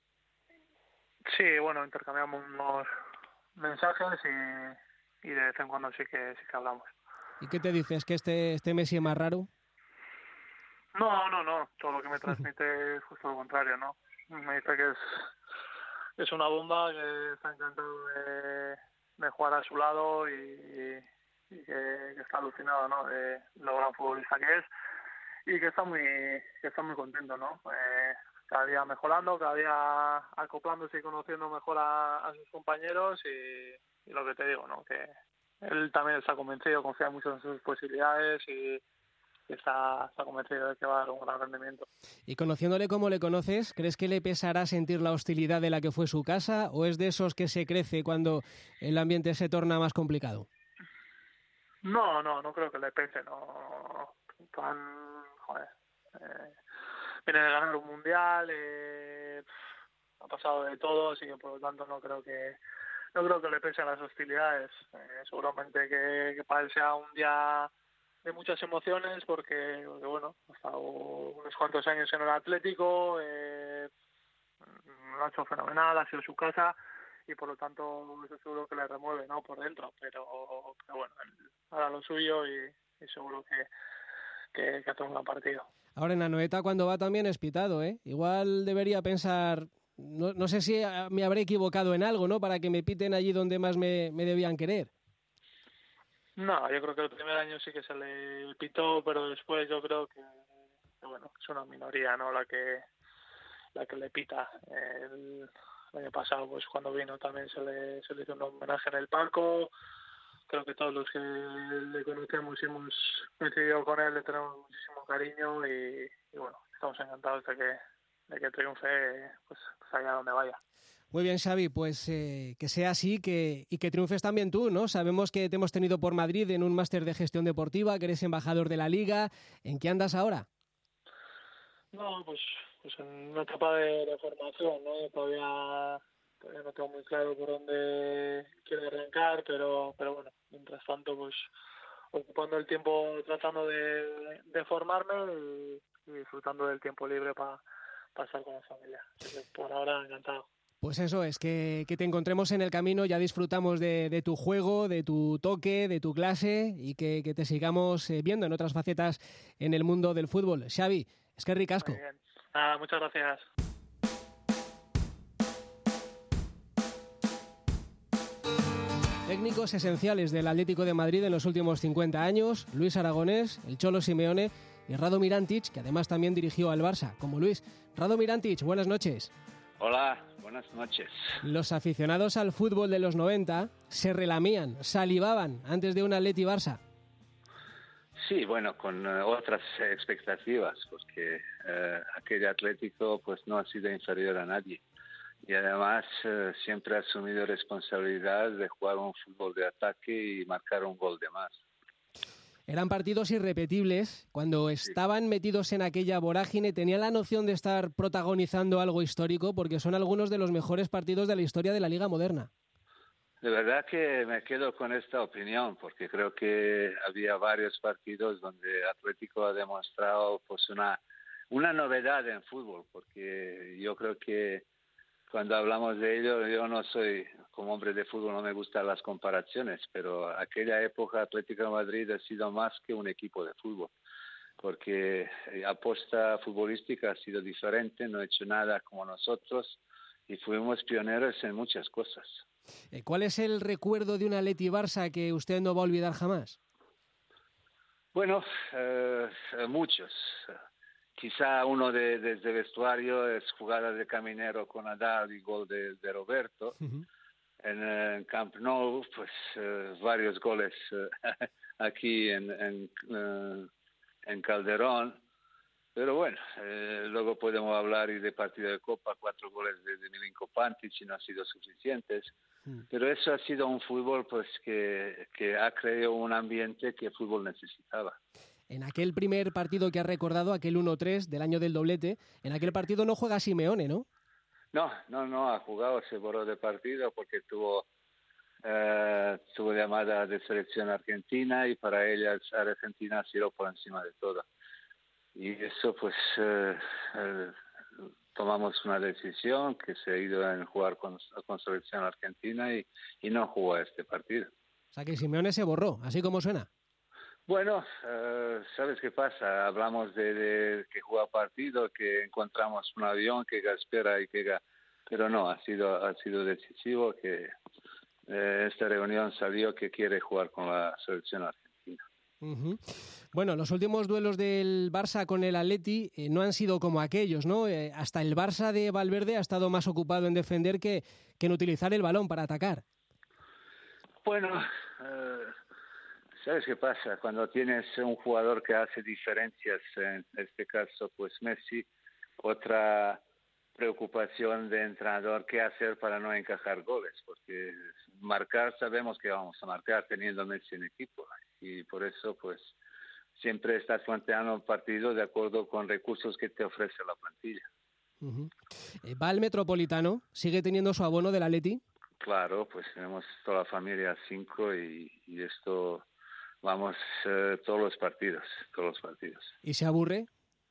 Sí, bueno, intercambiamos unos mensajes y y de vez en cuando sí que sí que hablamos. ¿Y qué te dices? ¿Que este, este Messi es más raro? No, no, no. Todo lo que me transmite es justo lo contrario, ¿no? Me dice que es, es una bomba, que está encantado de, de jugar a su lado y, y, y que, que está alucinado, ¿no? De lo gran futbolista que es y que está muy que está muy contento, ¿no? Eh, cada día mejorando, cada día acoplándose y conociendo mejor a, a sus compañeros y Y lo que te digo, ¿no? Que él también está convencido, confía mucho en sus posibilidades y está, está convencido de que va a dar un gran rendimiento. Y conociéndole como le conoces, ¿crees que le pesará sentir la hostilidad de la que fue su casa o es de esos que se crece cuando el ambiente se torna más complicado? No, no, no creo que le pese, no. Tan, joder, eh, viene de ganar un mundial, eh, ha pasado de todo, así que por lo tanto no creo que No creo que le pesen las hostilidades. Eh, seguramente que, que para él sea un día de muchas emociones porque, porque bueno, ha estado unos cuantos años en el Atlético, eh, lo ha hecho fenomenal, ha sido su casa y por lo tanto eso seguro que le remueve, ¿no? Por dentro, pero, pero bueno, él hará lo suyo y, y seguro que, que, que hace un gran partido. Ahora en Anoeta cuando va también es pitado, ¿eh? Igual debería pensar... No, no sé si me habré equivocado en algo, ¿no? Para que me piten allí donde más me, me debían querer. No, yo creo que el primer año sí que se le pitó, pero después yo creo que, que bueno, es una minoría, ¿no? La que la que le pita. El, el año pasado, pues cuando vino también se le, se le hizo un homenaje en el palco. Creo que todos los que le conocemos y hemos coincidido con él le tenemos muchísimo cariño y, y bueno, estamos encantados de que, de que triunfe pues, pues allá donde vaya. Muy bien, Xavi, pues eh, que sea así que, y que triunfes también tú, ¿no? Sabemos que te hemos tenido por Madrid en un máster de gestión deportiva, que eres embajador de la Liga. ¿En qué andas ahora? No, pues, pues en una etapa de, de formación, ¿no? Todavía, todavía no tengo muy claro por dónde quiero arrancar, pero, pero bueno, mientras tanto, pues ocupando el tiempo tratando de, de formarme y, y disfrutando del tiempo libre para pa estar con la familia. Así que por ahora encantado. Pues eso es, que, que te encontremos en el camino, ya disfrutamos de, de tu juego, de tu toque, de tu clase y que, que te sigamos eh, viendo en otras facetas en el mundo del fútbol. Xavi, es que ricasco. Muy bien. Nada, muchas gracias. Técnicos esenciales del Atlético de Madrid en los últimos cincuenta años, Luis Aragonés, el Cholo Simeone y Radomir Antić, que además también dirigió al Barça, como Luis. Radomir Antić, buenas noches. Hola, buenas noches. Los aficionados al fútbol de los noventa se relamían, salivaban antes de un Atleti Barça. Sí, bueno, con uh, otras expectativas, porque uh, aquel Atlético pues no ha sido inferior a nadie. Y además uh, siempre ha asumido responsabilidad de jugar un fútbol de ataque y marcar un gol de más. Eran partidos irrepetibles. Cuando estaban metidos en aquella vorágine, tenían la noción de estar protagonizando algo histórico, porque son algunos de los mejores partidos de la historia de la Liga moderna. De verdad que me quedo con esta opinión, porque creo que había varios partidos donde Atlético ha demostrado pues una, una novedad en fútbol, porque yo creo que cuando hablamos de ello, yo no soy, como hombre de fútbol, no me gustan las comparaciones, pero aquella época Atlético de Madrid ha sido más que un equipo de fútbol, porque la apuesta futbolística ha sido diferente, no ha hecho nada como nosotros y fuimos pioneros en muchas cosas. ¿Cuál es el recuerdo de un Atleti Barça que usted no va a olvidar jamás? Bueno, eh, muchos. Quizá uno de, desde el vestuario es jugada de Caminero con Adal y gol de, de Roberto. Uh-huh. En, en Camp Nou, pues eh, varios goles eh, aquí en, en, eh, en Calderón. Pero bueno, eh, luego podemos hablar y de partido de Copa, cuatro goles de, de Milinko Pantic y no han sido suficientes. Uh-huh. Pero eso ha sido un fútbol pues que, que ha creado un ambiente que el fútbol necesitaba. En aquel primer partido que ha recordado, aquel uno tres del año del doblete, en aquel partido no juega Simeone, ¿no? No, no, no ha jugado, se borró de partido porque tuvo, eh, tuvo llamada de selección argentina y para ella Argentina ha sido por encima de todo. Y eso pues eh, eh, tomamos una decisión que se ha ido a jugar con, con selección argentina y, y no jugó este partido. O sea que Simeone se borró, así como suena. Bueno, uh, ¿sabes qué pasa? Hablamos de, de que juega partido, que encontramos un avión que espera y que... Pero no, ha sido ha sido decisivo que eh, esta reunión salió que quiere jugar con la selección argentina. Uh-huh. Bueno, los últimos duelos del Barça con el Atleti eh, no han sido como aquellos, ¿no? Eh, hasta el Barça de Valverde ha estado más ocupado en defender que, que en utilizar el balón para atacar. Bueno... Uh, ¿Sabes qué pasa? Cuando tienes un jugador que hace diferencias, en este caso pues Messi, otra preocupación de entrenador, ¿qué hacer para no encajar goles? Porque marcar, sabemos que vamos a marcar teniendo Messi en equipo y por eso pues siempre estás planteando un partido de acuerdo con recursos que te ofrece la plantilla. Uh-huh. ¿Va al Metropolitano? ¿Sigue teniendo su abono del Atleti? Claro, pues tenemos toda la familia cinco y, y esto... Vamos eh, todos los partidos, todos los partidos. ¿Y se aburre?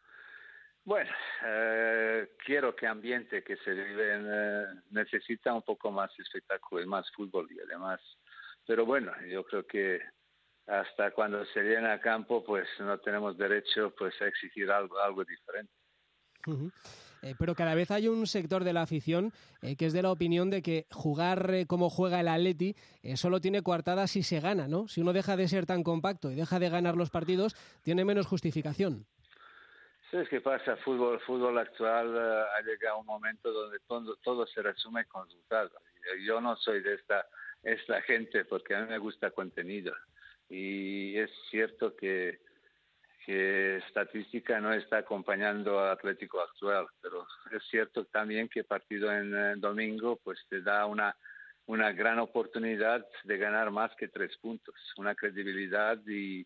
Bueno, eh, quiero que ambiente que se vive en, eh, necesita un poco más espectáculo y más fútbol y además. Pero bueno, yo creo que hasta cuando se llena el campo, pues no tenemos derecho pues a exigir algo, algo diferente. Uh-huh. Eh, pero cada vez hay un sector de la afición eh, que es de la opinión de que jugar eh, como juega el Atleti eh, solo tiene coartada si se gana, ¿no? Si uno deja de ser tan compacto y deja de ganar los partidos, tiene menos justificación. ¿Sabes qué pasa? Fútbol, fútbol actual uh, ha llegado un momento donde todo, todo se resume con resultados. Yo no soy de esta, esta gente porque a mí me gusta contenido. Y es cierto que, que estadística no está acompañando al Atlético actual, pero es cierto también que partido en eh, domingo pues te da una, una gran oportunidad de ganar más que tres puntos, una credibilidad y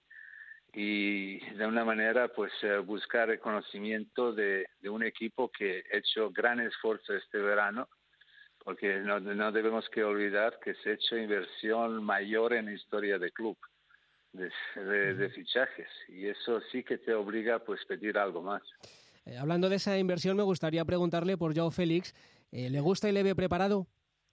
y de una manera pues eh, buscar reconocimiento de, de un equipo que ha hecho gran esfuerzo este verano, porque no, no debemos que olvidar que se ha hecho inversión mayor en la historia del club de, de, de fichajes, y eso sí que te obliga pues pedir algo más. Eh, hablando de esa inversión, me gustaría preguntarle por Joao Félix. Eh, ¿le gusta y le ve preparado?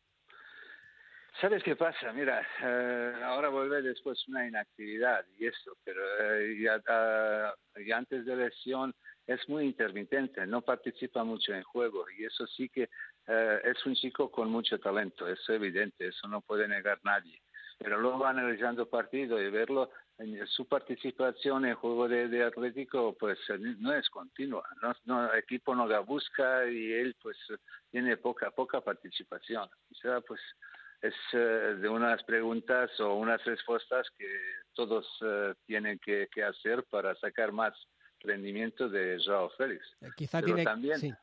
¿Sabes qué pasa? Mira, eh, ahora vuelve después una inactividad y eso, pero eh, ya, uh, ya antes de lesión es muy intermitente, no participa mucho en juego, y eso sí que uh, es un chico con mucho talento, eso es evidente, eso no puede negar nadie. Pero luego analizando partido y verlo, su participación en juego de, de Atlético pues no es continua, no, no, el equipo no la busca y él pues tiene poca poca participación. O sea, pues es uh, de unas preguntas o unas respuestas que todos uh, tienen que, que hacer para sacar más rendimiento de Joao Félix. Eh, quizá pero tiene... también sí.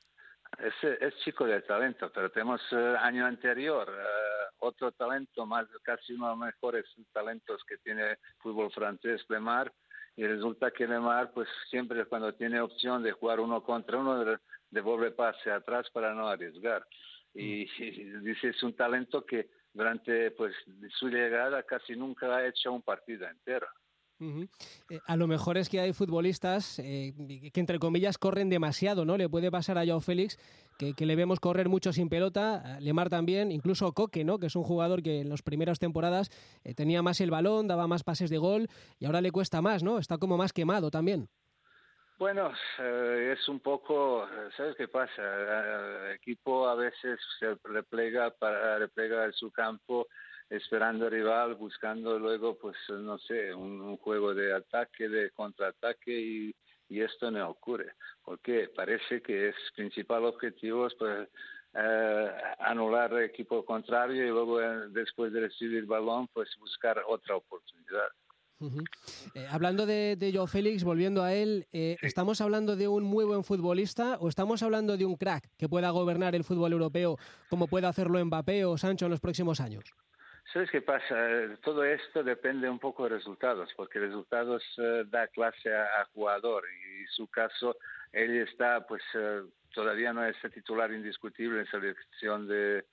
es, es chico de talento, pero tenemos uh, año anterior uh, otro talento, más casi uno de los mejores talentos que tiene el fútbol francés, Lemar, y resulta que Lemar pues siempre cuando tiene opción de jugar uno contra uno devuelve pase atrás para no arriesgar. Y, y dice, es un talento que durante pues su llegada casi nunca ha hecho un partido entero. Uh-huh. Eh, a lo mejor es que hay futbolistas eh, que entre comillas corren demasiado, ¿no? Le puede pasar a Joao Félix que, que le vemos correr mucho sin pelota, a Lemar también, incluso Coque, ¿no? Que es un jugador que en las primeras temporadas eh, tenía más el balón, daba más pases de gol y ahora le cuesta más, ¿no? Está como más quemado también. Bueno, eh, es un poco, ¿sabes qué pasa? El equipo a veces se replega para replega en su campo esperando al rival, buscando luego, pues no sé, un, un juego de ataque, de contraataque y, y esto no ocurre, porque parece que es principal objetivo es pues, eh, anular el equipo contrario y luego eh, después de recibir el balón, pues buscar otra oportunidad. Uh-huh. Eh, hablando de, de Joao Félix, volviendo a él, eh, sí. ¿estamos hablando de un muy buen futbolista o estamos hablando de un crack que pueda gobernar el fútbol europeo como puede hacerlo Mbappé o Sancho en los próximos años? ¿Sabes qué pasa? Todo esto depende un poco de resultados, porque resultados uh, da clase a, a jugador y en su caso él está, pues uh, todavía no es titular indiscutible en selección de,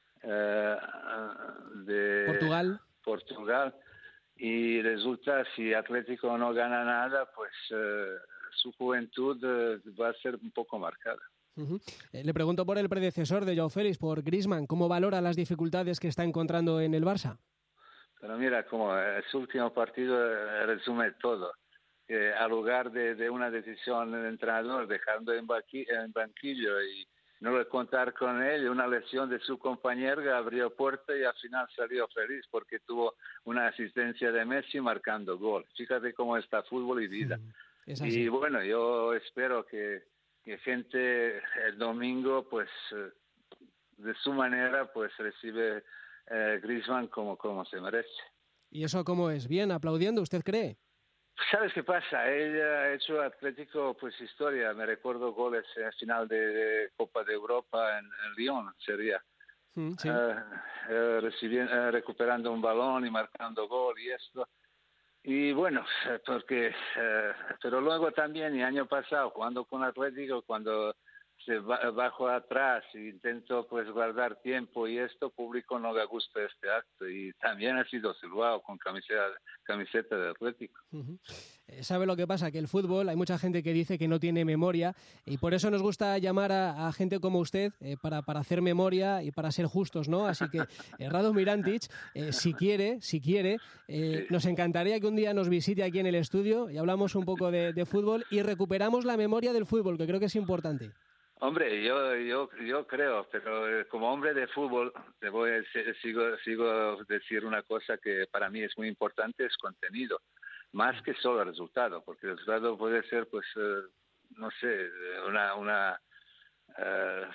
uh, de Portugal. Portugal. Y resulta, si Atlético no gana nada, pues uh, su juventud uh, va a ser un poco marcada. Uh-huh. Eh, le pregunto por el predecesor de Joao Félix, por Griezmann. ¿Cómo valora las dificultades que está encontrando en el Barça? Pero mira, como su último partido uh, resume todo. Eh, al lugar de, de una decisión del entrenador, dejando en, baqui- en banquillo y no contar con él, una lesión de su compañero abrió puerta y al final salió feliz porque tuvo una asistencia de Messi marcando gol. Fíjate cómo está fútbol y vida. Es así. Y bueno, yo espero que, que gente el domingo, pues de su manera, pues recibe eh, Griezmann como, como se merece. ¿Y eso cómo es? ¿Bien? ¿Aplaudiendo? ¿Usted cree? ¿Sabes qué pasa? Ella ha hecho Atlético pues historia. Me recuerdo goles en el final de, de Copa de Europa en, en Lyon, sería. Mm, sí. uh, uh, recibiendo, uh, recuperando un balón y marcando gol y esto. Y bueno, porque... Uh, pero luego también, el año pasado, jugando con Atlético, cuando se va, bajo atrás e intento pues guardar tiempo y esto, público no le gusta este acto y también ha sido silbado con camiseta, camiseta de Atlético. Uh-huh. ¿Sabe lo que pasa? Que el fútbol, hay mucha gente que dice que no tiene memoria y por eso nos gusta llamar a, a gente como usted eh, para, para hacer memoria y para ser justos, ¿no? Así que eh, Rado Mirantic, eh, si quiere, si quiere, eh, sí. nos encantaría que un día nos visite aquí en el estudio y hablamos un poco de, de fútbol y recuperamos la memoria del fútbol, que creo que es importante. Hombre, yo yo yo creo, pero como hombre de fútbol, te voy a decir, sigo sigo decir una cosa que para mí es muy importante, es contenido, más que solo el resultado, porque el resultado puede ser pues no sé, una, una uh,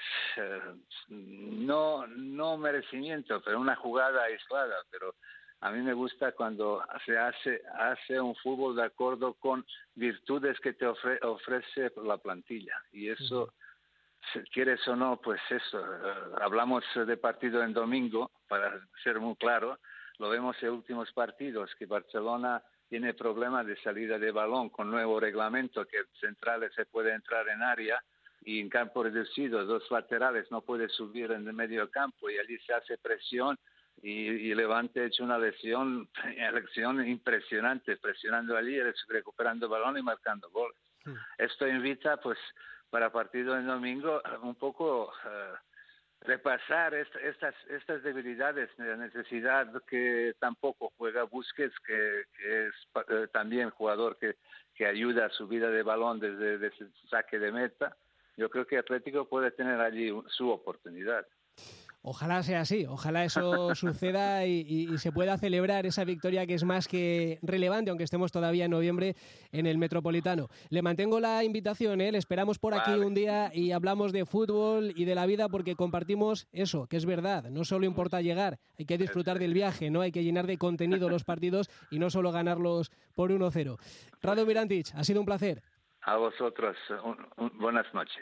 no, no merecimiento, pero una jugada aislada, pero a mí me gusta cuando se hace, hace un fútbol de acuerdo con virtudes que te ofre, ofrece la plantilla, y eso, uh-huh. si quieres o no, pues eso, uh, hablamos de partido en domingo, para ser muy claro, lo vemos en últimos partidos, que Barcelona tiene problemas de salida de balón con nuevo reglamento, que centrales se puede entrar en área y en campo reducido, dos laterales no puede subir en el medio campo, y allí se hace presión, y, y Levante ha hecho una lesión, lesión impresionante, presionando allí, recuperando balón y marcando goles. Sí. Esto invita, pues, para partido en domingo, un poco uh, repasar est- estas estas debilidades, la necesidad que tampoco juega Busquets, que, que es uh, también jugador que, que ayuda a su vida de balón desde, desde el saque de meta. Yo creo que Atlético puede tener allí su oportunidad. Ojalá sea así, ojalá eso suceda y, y, y se pueda celebrar esa victoria que es más que relevante, aunque estemos todavía en noviembre en el Metropolitano. Le mantengo la invitación, ¿eh? Le esperamos por aquí vale. un día y hablamos de fútbol y de la vida, porque compartimos eso, que es verdad. No solo importa llegar, hay que disfrutar del viaje, ¿no? Hay que llenar de contenido los partidos y no solo ganarlos por uno cero. Rado Mirantic, ha sido un placer. A vosotros, un, un, buenas noches.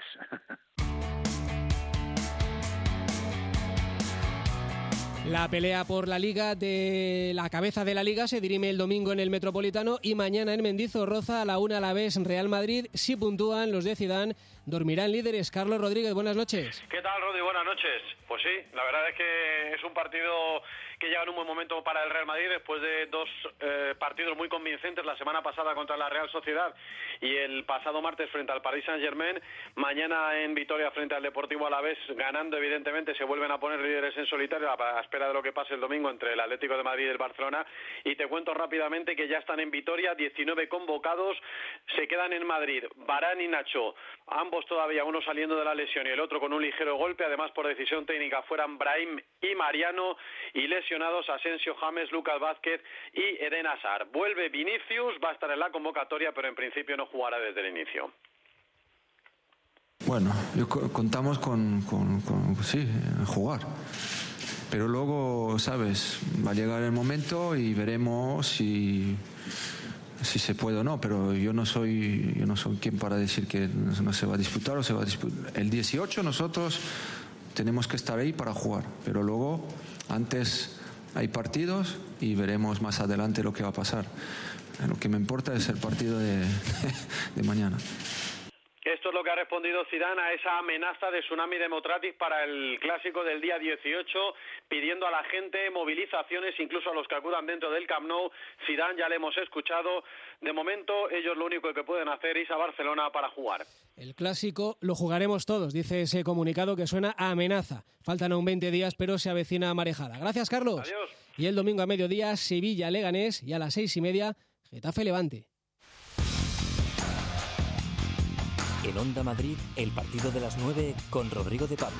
La pelea por la Liga, de la cabeza de la Liga, se dirime el domingo en el Metropolitano y mañana en Mendizorroza a la una a la vez Real Madrid. Si puntúan los de Zidane, dormirán líderes. Carlos Rodríguez, buenas noches. ¿Qué tal, Rodi? Buenas noches. Pues sí, la verdad es que es un partido que llega en un buen momento para el Real Madrid después de dos eh, partidos muy convincentes la semana pasada contra la Real Sociedad y el pasado martes frente al Paris Saint-Germain. Mañana en Vitoria frente al Deportivo Alavés, ganando evidentemente se vuelven a poner líderes en solitario a espera de lo que pase el domingo entre el Atlético de Madrid y el Barcelona. Y te cuento rápidamente que ya están en Vitoria diecinueve convocados, se quedan en Madrid Varane y Nacho, ambos todavía, uno saliendo de la lesión y el otro con un ligero golpe, además por decisión técnica fueran Brahim y Mariano, y lesionados Asensio, James, Lucas Vázquez y Eden Hazard. Vuelve Vinicius, va a estar en la convocatoria, pero en principio no jugará desde el inicio. Bueno, yo, contamos con, con, con sí, jugar. Pero luego, ¿sabes? Va a llegar el momento y veremos si, si se puede o no. Pero yo no soy yo no soy quien para decir que no se va a disputar o se va a disputar. El dieciocho nosotros tenemos que estar ahí para jugar. Pero luego, antes hay partidos y veremos más adelante lo que va a pasar. Lo que me importa es el partido de, de mañana. Esto es lo que ha respondido Zidane a esa amenaza de tsunami democrático para el clásico del día dieciocho, pidiendo a la gente movilizaciones, incluso a los que acudan dentro del Camp Nou. Zidane, ya le hemos escuchado, de momento ellos lo único que pueden hacer es a Barcelona para jugar. El clásico lo jugaremos todos, dice ese comunicado que suena a amenaza. Faltan aún veinte días, pero se avecina marejada. Gracias, Carlos. Adiós. Y el domingo a mediodía, Sevilla-Leganés, y a las seis y media, Getafe-Levante. En Onda Madrid, el partido de las nueve con Rodrigo de Pablo.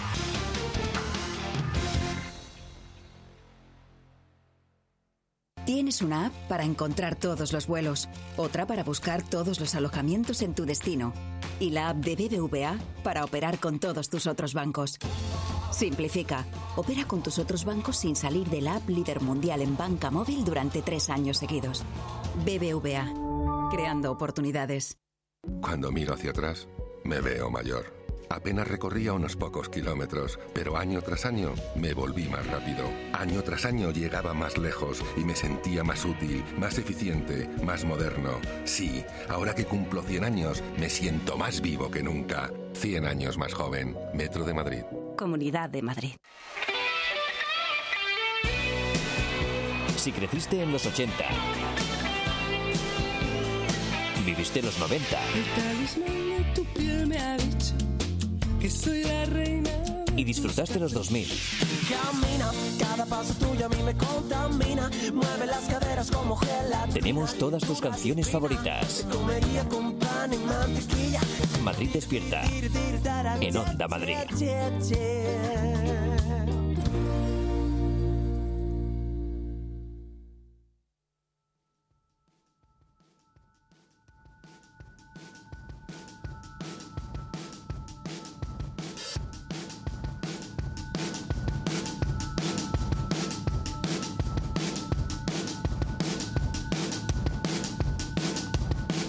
Tienes una app para encontrar todos los vuelos, otra para buscar todos los alojamientos en tu destino y la app de B B V A para operar con todos tus otros bancos. Simplifica. Opera con tus otros bancos sin salir de la app líder mundial en banca móvil durante tres años seguidos. B B V A. Creando oportunidades. Cuando miro hacia atrás, me veo mayor. Apenas recorría unos pocos kilómetros, pero año tras año me volví más rápido. Año tras año llegaba más lejos y me sentía más útil, más eficiente, más moderno. Sí, ahora que cumplo cien años, me siento más vivo que nunca. cien años más joven. Metro de Madrid. Comunidad de Madrid. Si creciste en los ochenta, viviste los noventa, el talismán de tu piel me ha dicho que soy la reina y disfrutaste los dos mil. Camina, cada paso tuyo a mí me contamina, mueve las caderas como gelatina. Tenemos todas tus canciones favoritas. Comería con pan y mantequilla. Madrid despierta en Onda Madrid.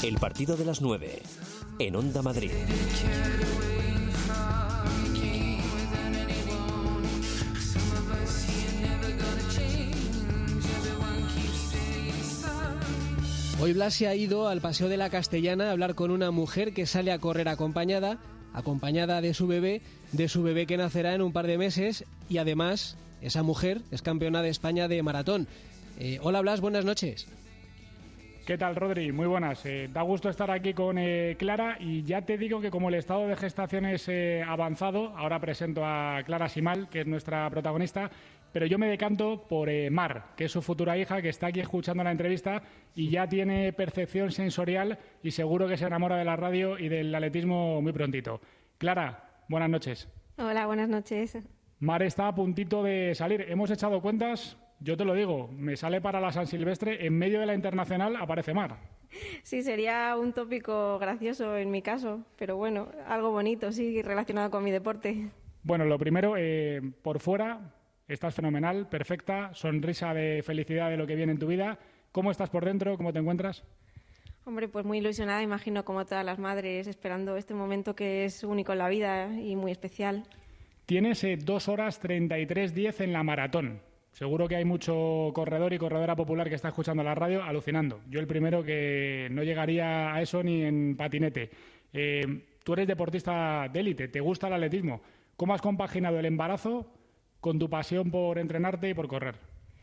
El partido de las nueve, en Onda Madrid. Hoy Blas se ha ido al Paseo de la Castellana a hablar con una mujer que sale a correr acompañada, acompañada de su bebé, de su bebé que nacerá en un par de meses, y además esa mujer es campeona de España de maratón. Eh, hola Blas, buenas noches. ¿Qué tal, Rodri? Muy buenas. Eh, da gusto estar aquí con eh, Clara, y ya te digo que como el estado de gestación es eh, avanzado, ahora presento a Clara Simal, que es nuestra protagonista, pero yo me decanto por eh, Mar, que es su futura hija, que está aquí escuchando la entrevista y ya tiene percepción sensorial y seguro que se enamora de la radio y del atletismo muy prontito. Clara, buenas noches. Hola, buenas noches. Mar está a puntito de salir. Hemos echado cuentas, yo te lo digo, me sale para la San Silvestre, en medio de la Internacional aparece Mar. Sí, sería un tópico gracioso en mi caso, pero bueno, algo bonito, sí, relacionado con mi deporte. Bueno, lo primero, eh, por fuera estás fenomenal, perfecta, sonrisa de felicidad de lo que viene en tu vida. ¿Cómo estás por dentro? ¿Cómo te encuentras? Hombre, pues muy ilusionada, imagino, como todas las madres, esperando este momento que es único en la vida y muy especial. Tienes eh, dos horas treinta y tres diez en la maratón. Seguro que hay mucho corredor y corredora popular que está escuchando la radio alucinando. Yo el primero que no llegaría a eso ni en patinete. Eh, tú eres deportista de élite, te gusta el atletismo. ¿Cómo has compaginado el embarazo con tu pasión por entrenarte y por correr?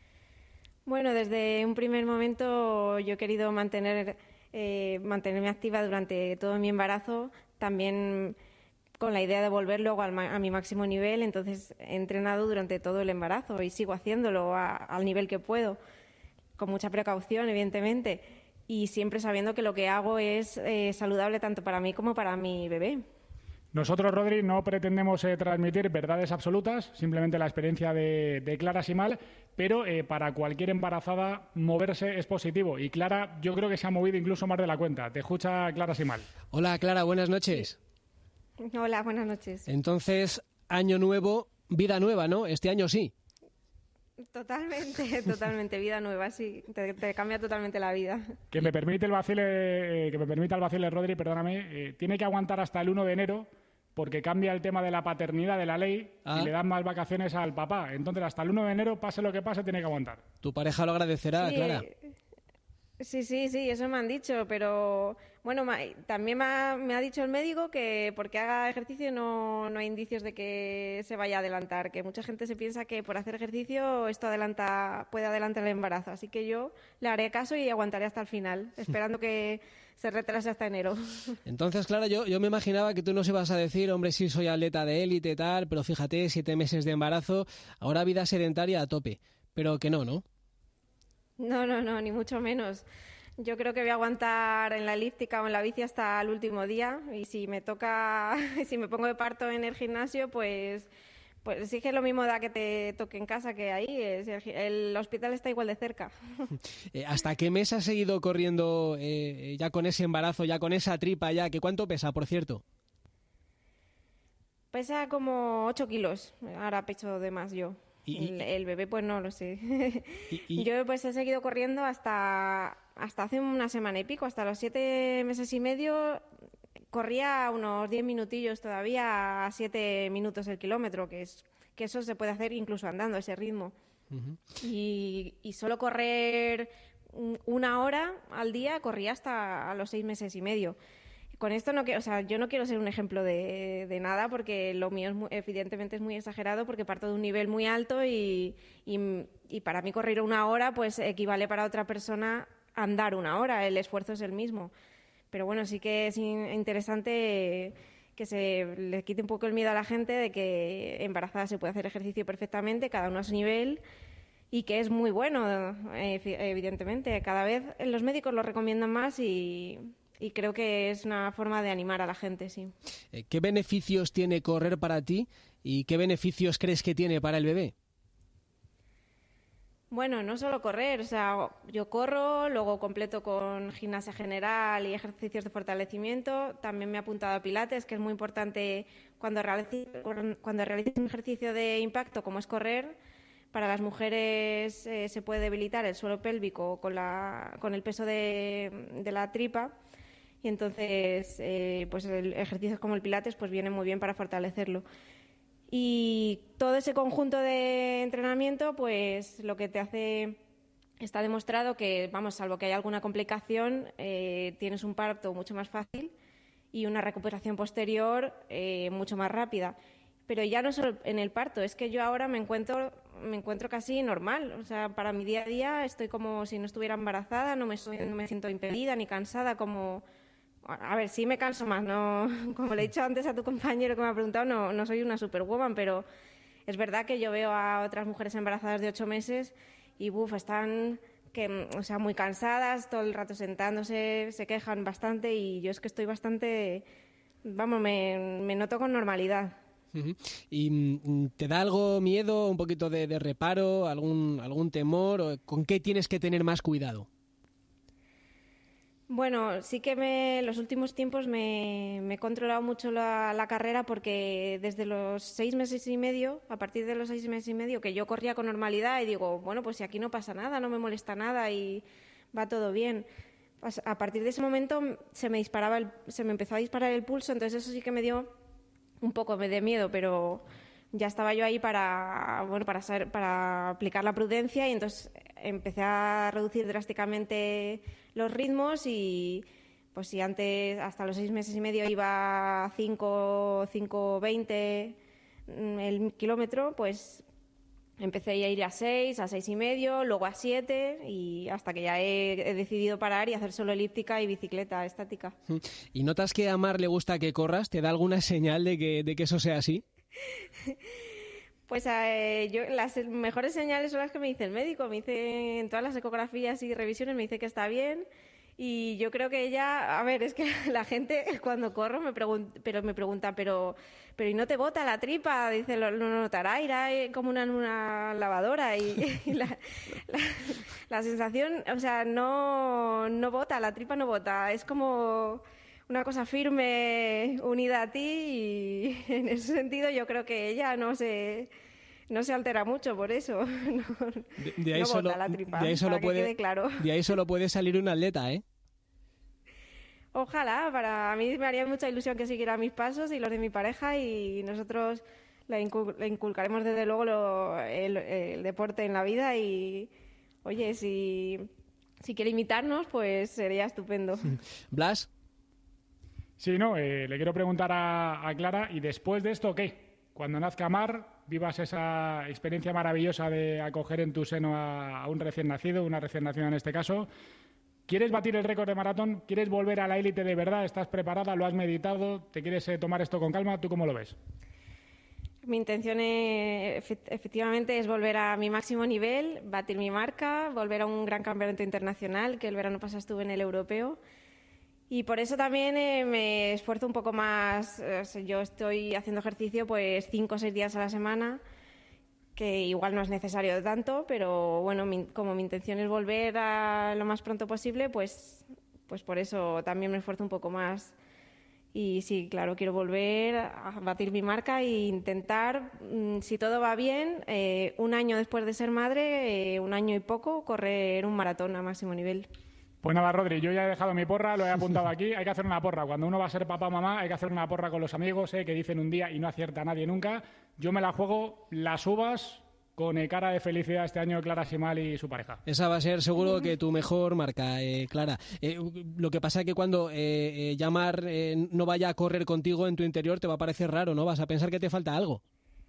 Bueno, desde un primer momento yo he querido mantener, eh, mantenerme activa durante todo mi embarazo, también con la idea de volver luego al ma- a mi máximo nivel. Entonces he entrenado durante todo el embarazo y sigo haciéndolo a, al nivel que puedo, con mucha precaución, evidentemente, y siempre sabiendo que lo que hago es eh, saludable tanto para mí como para mi bebé. Nosotros, Rodri, no pretendemos eh, transmitir verdades absolutas, simplemente la experiencia de, de Clara Simal, pero eh, para cualquier embarazada moverse es positivo. Y Clara, yo creo que se ha movido incluso más de la cuenta. Te escucha Clara Simal. Hola Clara, buenas noches. Hola, buenas noches. Entonces, año nuevo, vida nueva, ¿no? Este año sí. Totalmente, totalmente, vida nueva, sí, te, te cambia totalmente la vida. Que me permite el vacile, eh, que me permita el vacile, Rodri, perdóname, eh, tiene que aguantar hasta el uno de enero porque cambia el tema de la paternidad de la ley ah. y le dan más vacaciones al papá. Entonces, hasta el uno de enero, pase lo que pase, tiene que aguantar. Tu pareja lo agradecerá, sí, Clara. Sí, sí, sí, eso me han dicho, pero bueno, también me ha, me ha dicho el médico que porque haga ejercicio no, no hay indicios de que se vaya a adelantar, que mucha gente se piensa que por hacer ejercicio esto adelanta, puede adelantar el embarazo, así que yo le haré caso y aguantaré hasta el final, esperando que se retrase hasta enero. Entonces, Clara, yo, yo me imaginaba que tú nos ibas a decir, hombre, sí, soy atleta de élite, tal, pero fíjate, siete meses de embarazo, ahora vida sedentaria a tope, pero que no, ¿no? No, no, no, ni mucho menos. Yo creo que voy a aguantar en la elíptica o en la bici hasta el último día, y si me toca, si me pongo de parto en el gimnasio, pues, pues sí que es lo mismo da que te toque en casa que ahí. Es el, el hospital está igual de cerca. ¿Hasta qué mes has seguido corriendo eh, ya con ese embarazo, ya con esa tripa ya? ¿Que cuánto pesa, por cierto? Pesa como ocho kilos, ahora pecho de más yo. ¿Y, el, el bebé pues no lo sé. ¿Y, y... Yo pues he seguido corriendo hasta, hasta hace una semana y pico, hasta los siete meses y medio corría unos diez minutillos todavía a siete minutos el kilómetro, que es que eso se puede hacer incluso andando, ese ritmo. Uh-huh. y, y solo correr una hora al día corría hasta a los seis meses y medio. Con esto no quiero, o sea, yo no quiero ser un ejemplo de, de nada, porque lo mío es muy, evidentemente es muy exagerado, porque parto de un nivel muy alto y, y, y para mí correr una hora pues equivale para otra persona a andar una hora, el esfuerzo es el mismo. Pero bueno, sí que es interesante que se le quite un poco el miedo a la gente de que embarazada se puede hacer ejercicio perfectamente, cada uno a su nivel, y que es muy bueno, evidentemente. Cada vez los médicos lo recomiendan más y... Y creo que es una forma de animar a la gente, sí. ¿Qué beneficios tiene correr para ti y qué beneficios crees que tiene para el bebé? Bueno, no solo correr, o sea, yo corro, luego completo con gimnasia general y ejercicios de fortalecimiento. También me he apuntado a pilates, que es muy importante cuando realices, cuando realices un ejercicio de impacto como es correr. Para las mujeres eh, se puede debilitar el suelo pélvico con, la, con el peso de, de la tripa. y entonces eh, pues el ejercicios como el pilates pues vienen muy bien para fortalecerlo. Y todo ese conjunto de entrenamiento pues lo que te hace, está demostrado que, vamos, salvo que haya alguna complicación, eh, tienes un parto mucho más fácil y una recuperación posterior eh, mucho más rápida. Pero ya no solo en el parto, es que yo ahora me encuentro me encuentro casi normal. O sea, para mi día a día estoy como si no estuviera embarazada, no me, no me siento impedida ni cansada como... A ver, sí me canso más, no, como le he dicho antes a tu compañero que me ha preguntado, no, no soy una superwoman, pero es verdad que yo veo a otras mujeres embarazadas de ocho meses y buf, están que, o sea, muy cansadas, todo el rato sentándose, se quejan bastante y yo es que estoy bastante, vamos, me, me noto con normalidad. Uh-huh. ¿Y te da algo miedo, un poquito de, de reparo, algún, algún temor? ¿O con qué tienes que tener más cuidado? Bueno, sí que me, los últimos tiempos me, me he controlado mucho la, la carrera porque desde los seis meses y medio, a partir de los seis meses y medio, que yo corría con normalidad y digo, bueno, pues si aquí no pasa nada, no me molesta nada y va todo bien. Pues a partir de ese momento se me disparaba, el, se me empezó a disparar el pulso, entonces eso sí que me dio un poco de miedo, pero ya estaba yo ahí para, bueno, para saber, para aplicar la prudencia y entonces empecé a reducir drásticamente los ritmos y pues si antes hasta los seis meses y medio iba a cinco, cinco veinte el kilómetro, pues empecé a ir a seis, a seis y medio, luego a siete y hasta que ya he, he decidido parar y hacer solo elíptica y bicicleta estática. ¿Y notas que a Mar le gusta que corras? ¿Te da alguna señal de que, de que eso sea así? Pues eh, yo las mejores señales son las que me dice el médico. Me dice en todas las ecografías y revisiones me dice que está bien y yo creo que ella, a ver, es que la gente cuando corro me pregunta, pero me pregunta, pero pero y no te bota la tripa, dice, lo, lo notará, irá como una, una lavadora y, y la, la, la sensación, o sea, no no bota, la tripa no bota, es como una cosa firme, unida a ti y en ese sentido yo creo que ella no se, no se altera mucho por eso. No, de, de ahí no solo, bota la tripa, de ahí solo para puede, que quede claro. De ahí solo puede salir un atleta, ¿eh? Ojalá, para mí me haría mucha ilusión que siguiera mis pasos y los de mi pareja y nosotros le, incul- le inculcaremos desde luego lo, el, el deporte en la vida y, oye, si, si quiere imitarnos, pues sería estupendo. Blas. Sí, no, eh, le quiero preguntar a, a Clara, ¿y después de esto qué? Cuando nazca Mar, vivas esa experiencia maravillosa de acoger en tu seno a, a un recién nacido, una recién nacida en este caso. ¿Quieres batir el récord de maratón? ¿Quieres volver a la élite de verdad? ¿Estás preparada? ¿Lo has meditado? ¿Te quieres eh, tomar esto con calma? ¿Tú cómo lo ves? Mi intención es, efectivamente es volver a mi máximo nivel, batir mi marca, volver a un gran campeonato internacional, que el verano pasado estuve en el europeo. Y por eso también eh, me esfuerzo un poco más. Eh, yo estoy haciendo ejercicio pues cinco o seis días a la semana, que igual no es necesario tanto, pero bueno, mi, como mi intención es volver a lo más pronto posible, pues, pues por eso también me esfuerzo un poco más. Y sí, claro, quiero volver a batir mi marca e intentar, si todo va bien, eh, un año después de ser madre, eh, un año y poco, correr un maratón a máximo nivel. Pues nada, Rodri, yo ya he dejado mi porra, lo he apuntado aquí. Hay que hacer una porra. Cuando uno va a ser papá o mamá, hay que hacer una porra con los amigos, ¿eh? Que dicen un día y no acierta a nadie nunca. Yo me la juego las uvas con eh, cara de felicidad este año Clara Simal y su pareja. Esa va a ser seguro que tu mejor marca, eh, Clara. Eh, lo que pasa es que cuando eh, eh, Yamar eh, no vaya a correr contigo en tu interior te va a parecer raro, ¿no? Vas a pensar que te falta algo.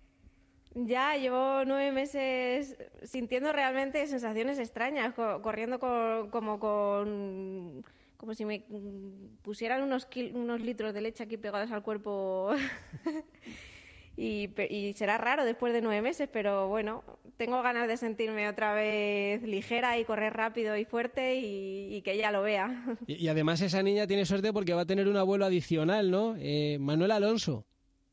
Ya, llevo nueve meses sintiendo realmente sensaciones extrañas, co- corriendo con, como con... como si me pusieran unos, kil- unos litros de leche aquí pegados al cuerpo. y, y será raro después de nueve meses, pero bueno, tengo ganas de sentirme otra vez ligera y correr rápido y fuerte y, y que ella lo vea. y, y además esa niña tiene suerte porque va a tener un abuelo adicional, ¿no? Eh, Manuel Alonso.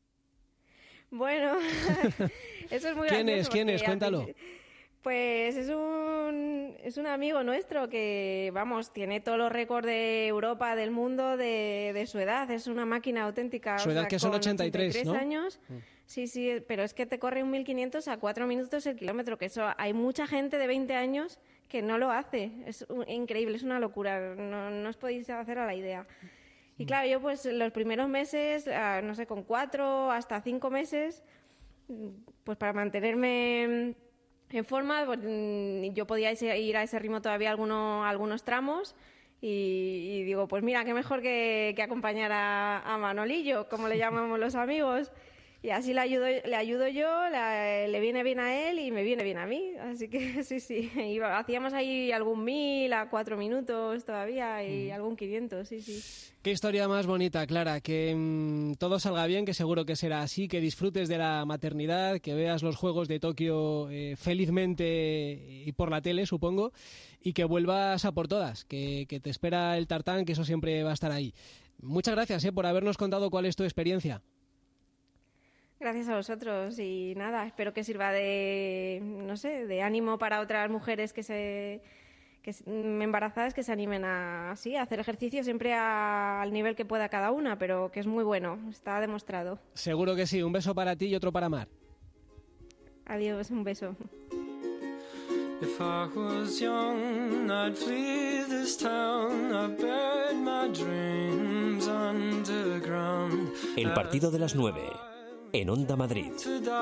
Bueno, eso es muy ¿Quién gracioso. es? ¿Quién es? Cuéntalo. Pues es un, es un amigo nuestro que, vamos, tiene todos los récords de Europa, del mundo, de, de su edad. Es una máquina auténtica. Su edad, o sea, que son ochenta y tres, ¿no? años. Mm. Sí, sí, pero es que te corre un mil quinientos a cuatro minutos el kilómetro, que eso hay mucha gente de veinte años que no lo hace. Es un, increíble, es una locura. No, no os podéis hacer a la idea. Y claro, yo pues los primeros meses, no sé, con cuatro hasta cinco meses, pues para mantenerme en forma, pues, yo podía ir a ese ritmo todavía algunos, algunos tramos. Y, y digo, pues mira, qué mejor que, que acompañar a, a Manolillo, como le llamamos los amigos. Y así le ayudo, le ayudo yo, la, le viene bien a él y me viene bien a mí. Así que sí, sí. Iba, hacíamos ahí algún mil a cuatro minutos todavía y mm. algún quinientos, sí, sí. Qué historia más bonita, Clara. Que mmm, todo salga bien, que seguro que será así, que disfrutes de la maternidad, que veas los Juegos de Tokio eh, felizmente y por la tele, supongo, y que vuelvas a por todas, que, que te espera el tartán, que eso siempre va a estar ahí. Muchas gracias eh, por habernos contado cuál es tu experiencia. Gracias a vosotros y nada, espero que sirva de, no sé, de ánimo para otras mujeres que se que embarazadas que se animen a, sí, a hacer ejercicio siempre a, al nivel que pueda cada una, pero que es muy bueno, está demostrado. Seguro que sí, un beso para ti y otro para Mar. Adiós, un beso. If I was young, I'd flee this town. I buried my dreams underground. El partido de las nueve. En Onda Madrid.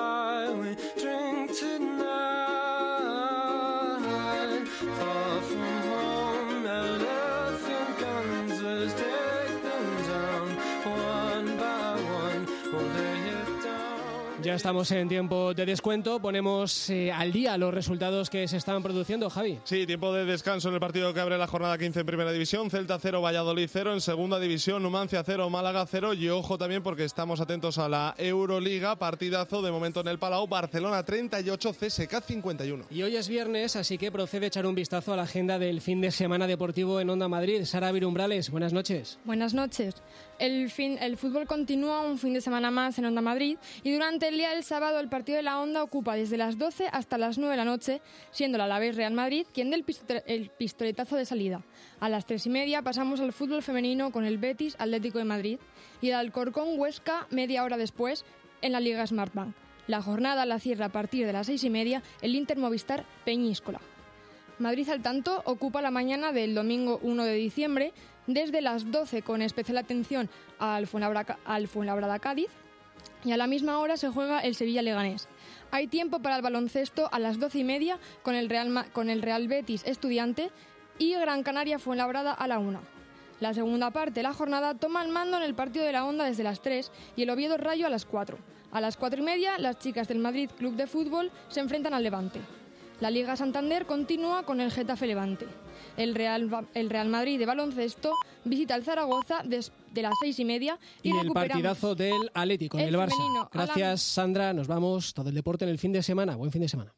Ya estamos en tiempo de descuento, ponemos eh, al día los resultados que se están produciendo, Javi. Sí, tiempo de descanso en el partido que abre la jornada quince en Primera División, Celta cero, Valladolid cero, en Segunda División, Numancia cero, Málaga cero, y ojo también porque estamos atentos a la Euroliga, partidazo de momento en el Palau, Barcelona treinta y ocho, C S K cincuenta y uno. Y hoy es viernes, así que procede echar un vistazo a la agenda del fin de semana deportivo en Onda Madrid. Sara Virumbrales, buenas noches. Buenas noches. El, fin, el fútbol continúa un fin de semana más en Onda Madrid y durante el día del sábado el partido de la Onda ocupa desde las doce hasta las nueve de la noche, siendo el Alavés Real Madrid quien dé el, pistole, el pistoletazo de salida. A las tres y media pasamos al fútbol femenino con el Betis Atlético de Madrid y el Alcorcón Huesca media hora después en la Liga Smartbank. La jornada la cierra a partir de las seis y media el Inter Movistar Peñíscola. Madrid al tanto ocupa la mañana del domingo uno de diciembre desde las doce con especial atención al Fuenlabrada, al Fuenlabrada Cádiz y a la misma hora se juega el Sevilla Leganés. Hay tiempo para el baloncesto a las doce y media con el Real, con el Real Betis Estudiante y Gran Canaria Fuenlabrada a la una. La segunda parte de la jornada toma el mando en el partido de la Onda desde las tres y el Oviedo Rayo a las cuatro. A las cuatro y media las chicas del Madrid Club de Fútbol se enfrentan al Levante. La Liga Santander continúa con el Getafe Levante. El Real, el Real Madrid de baloncesto visita el Zaragoza desde de las seis y media. Y, y el partidazo del Atlético en el, el Barça. Gracias, la... Sandra. Nos vamos. Todo el deporte en el fin de semana. Buen fin de semana.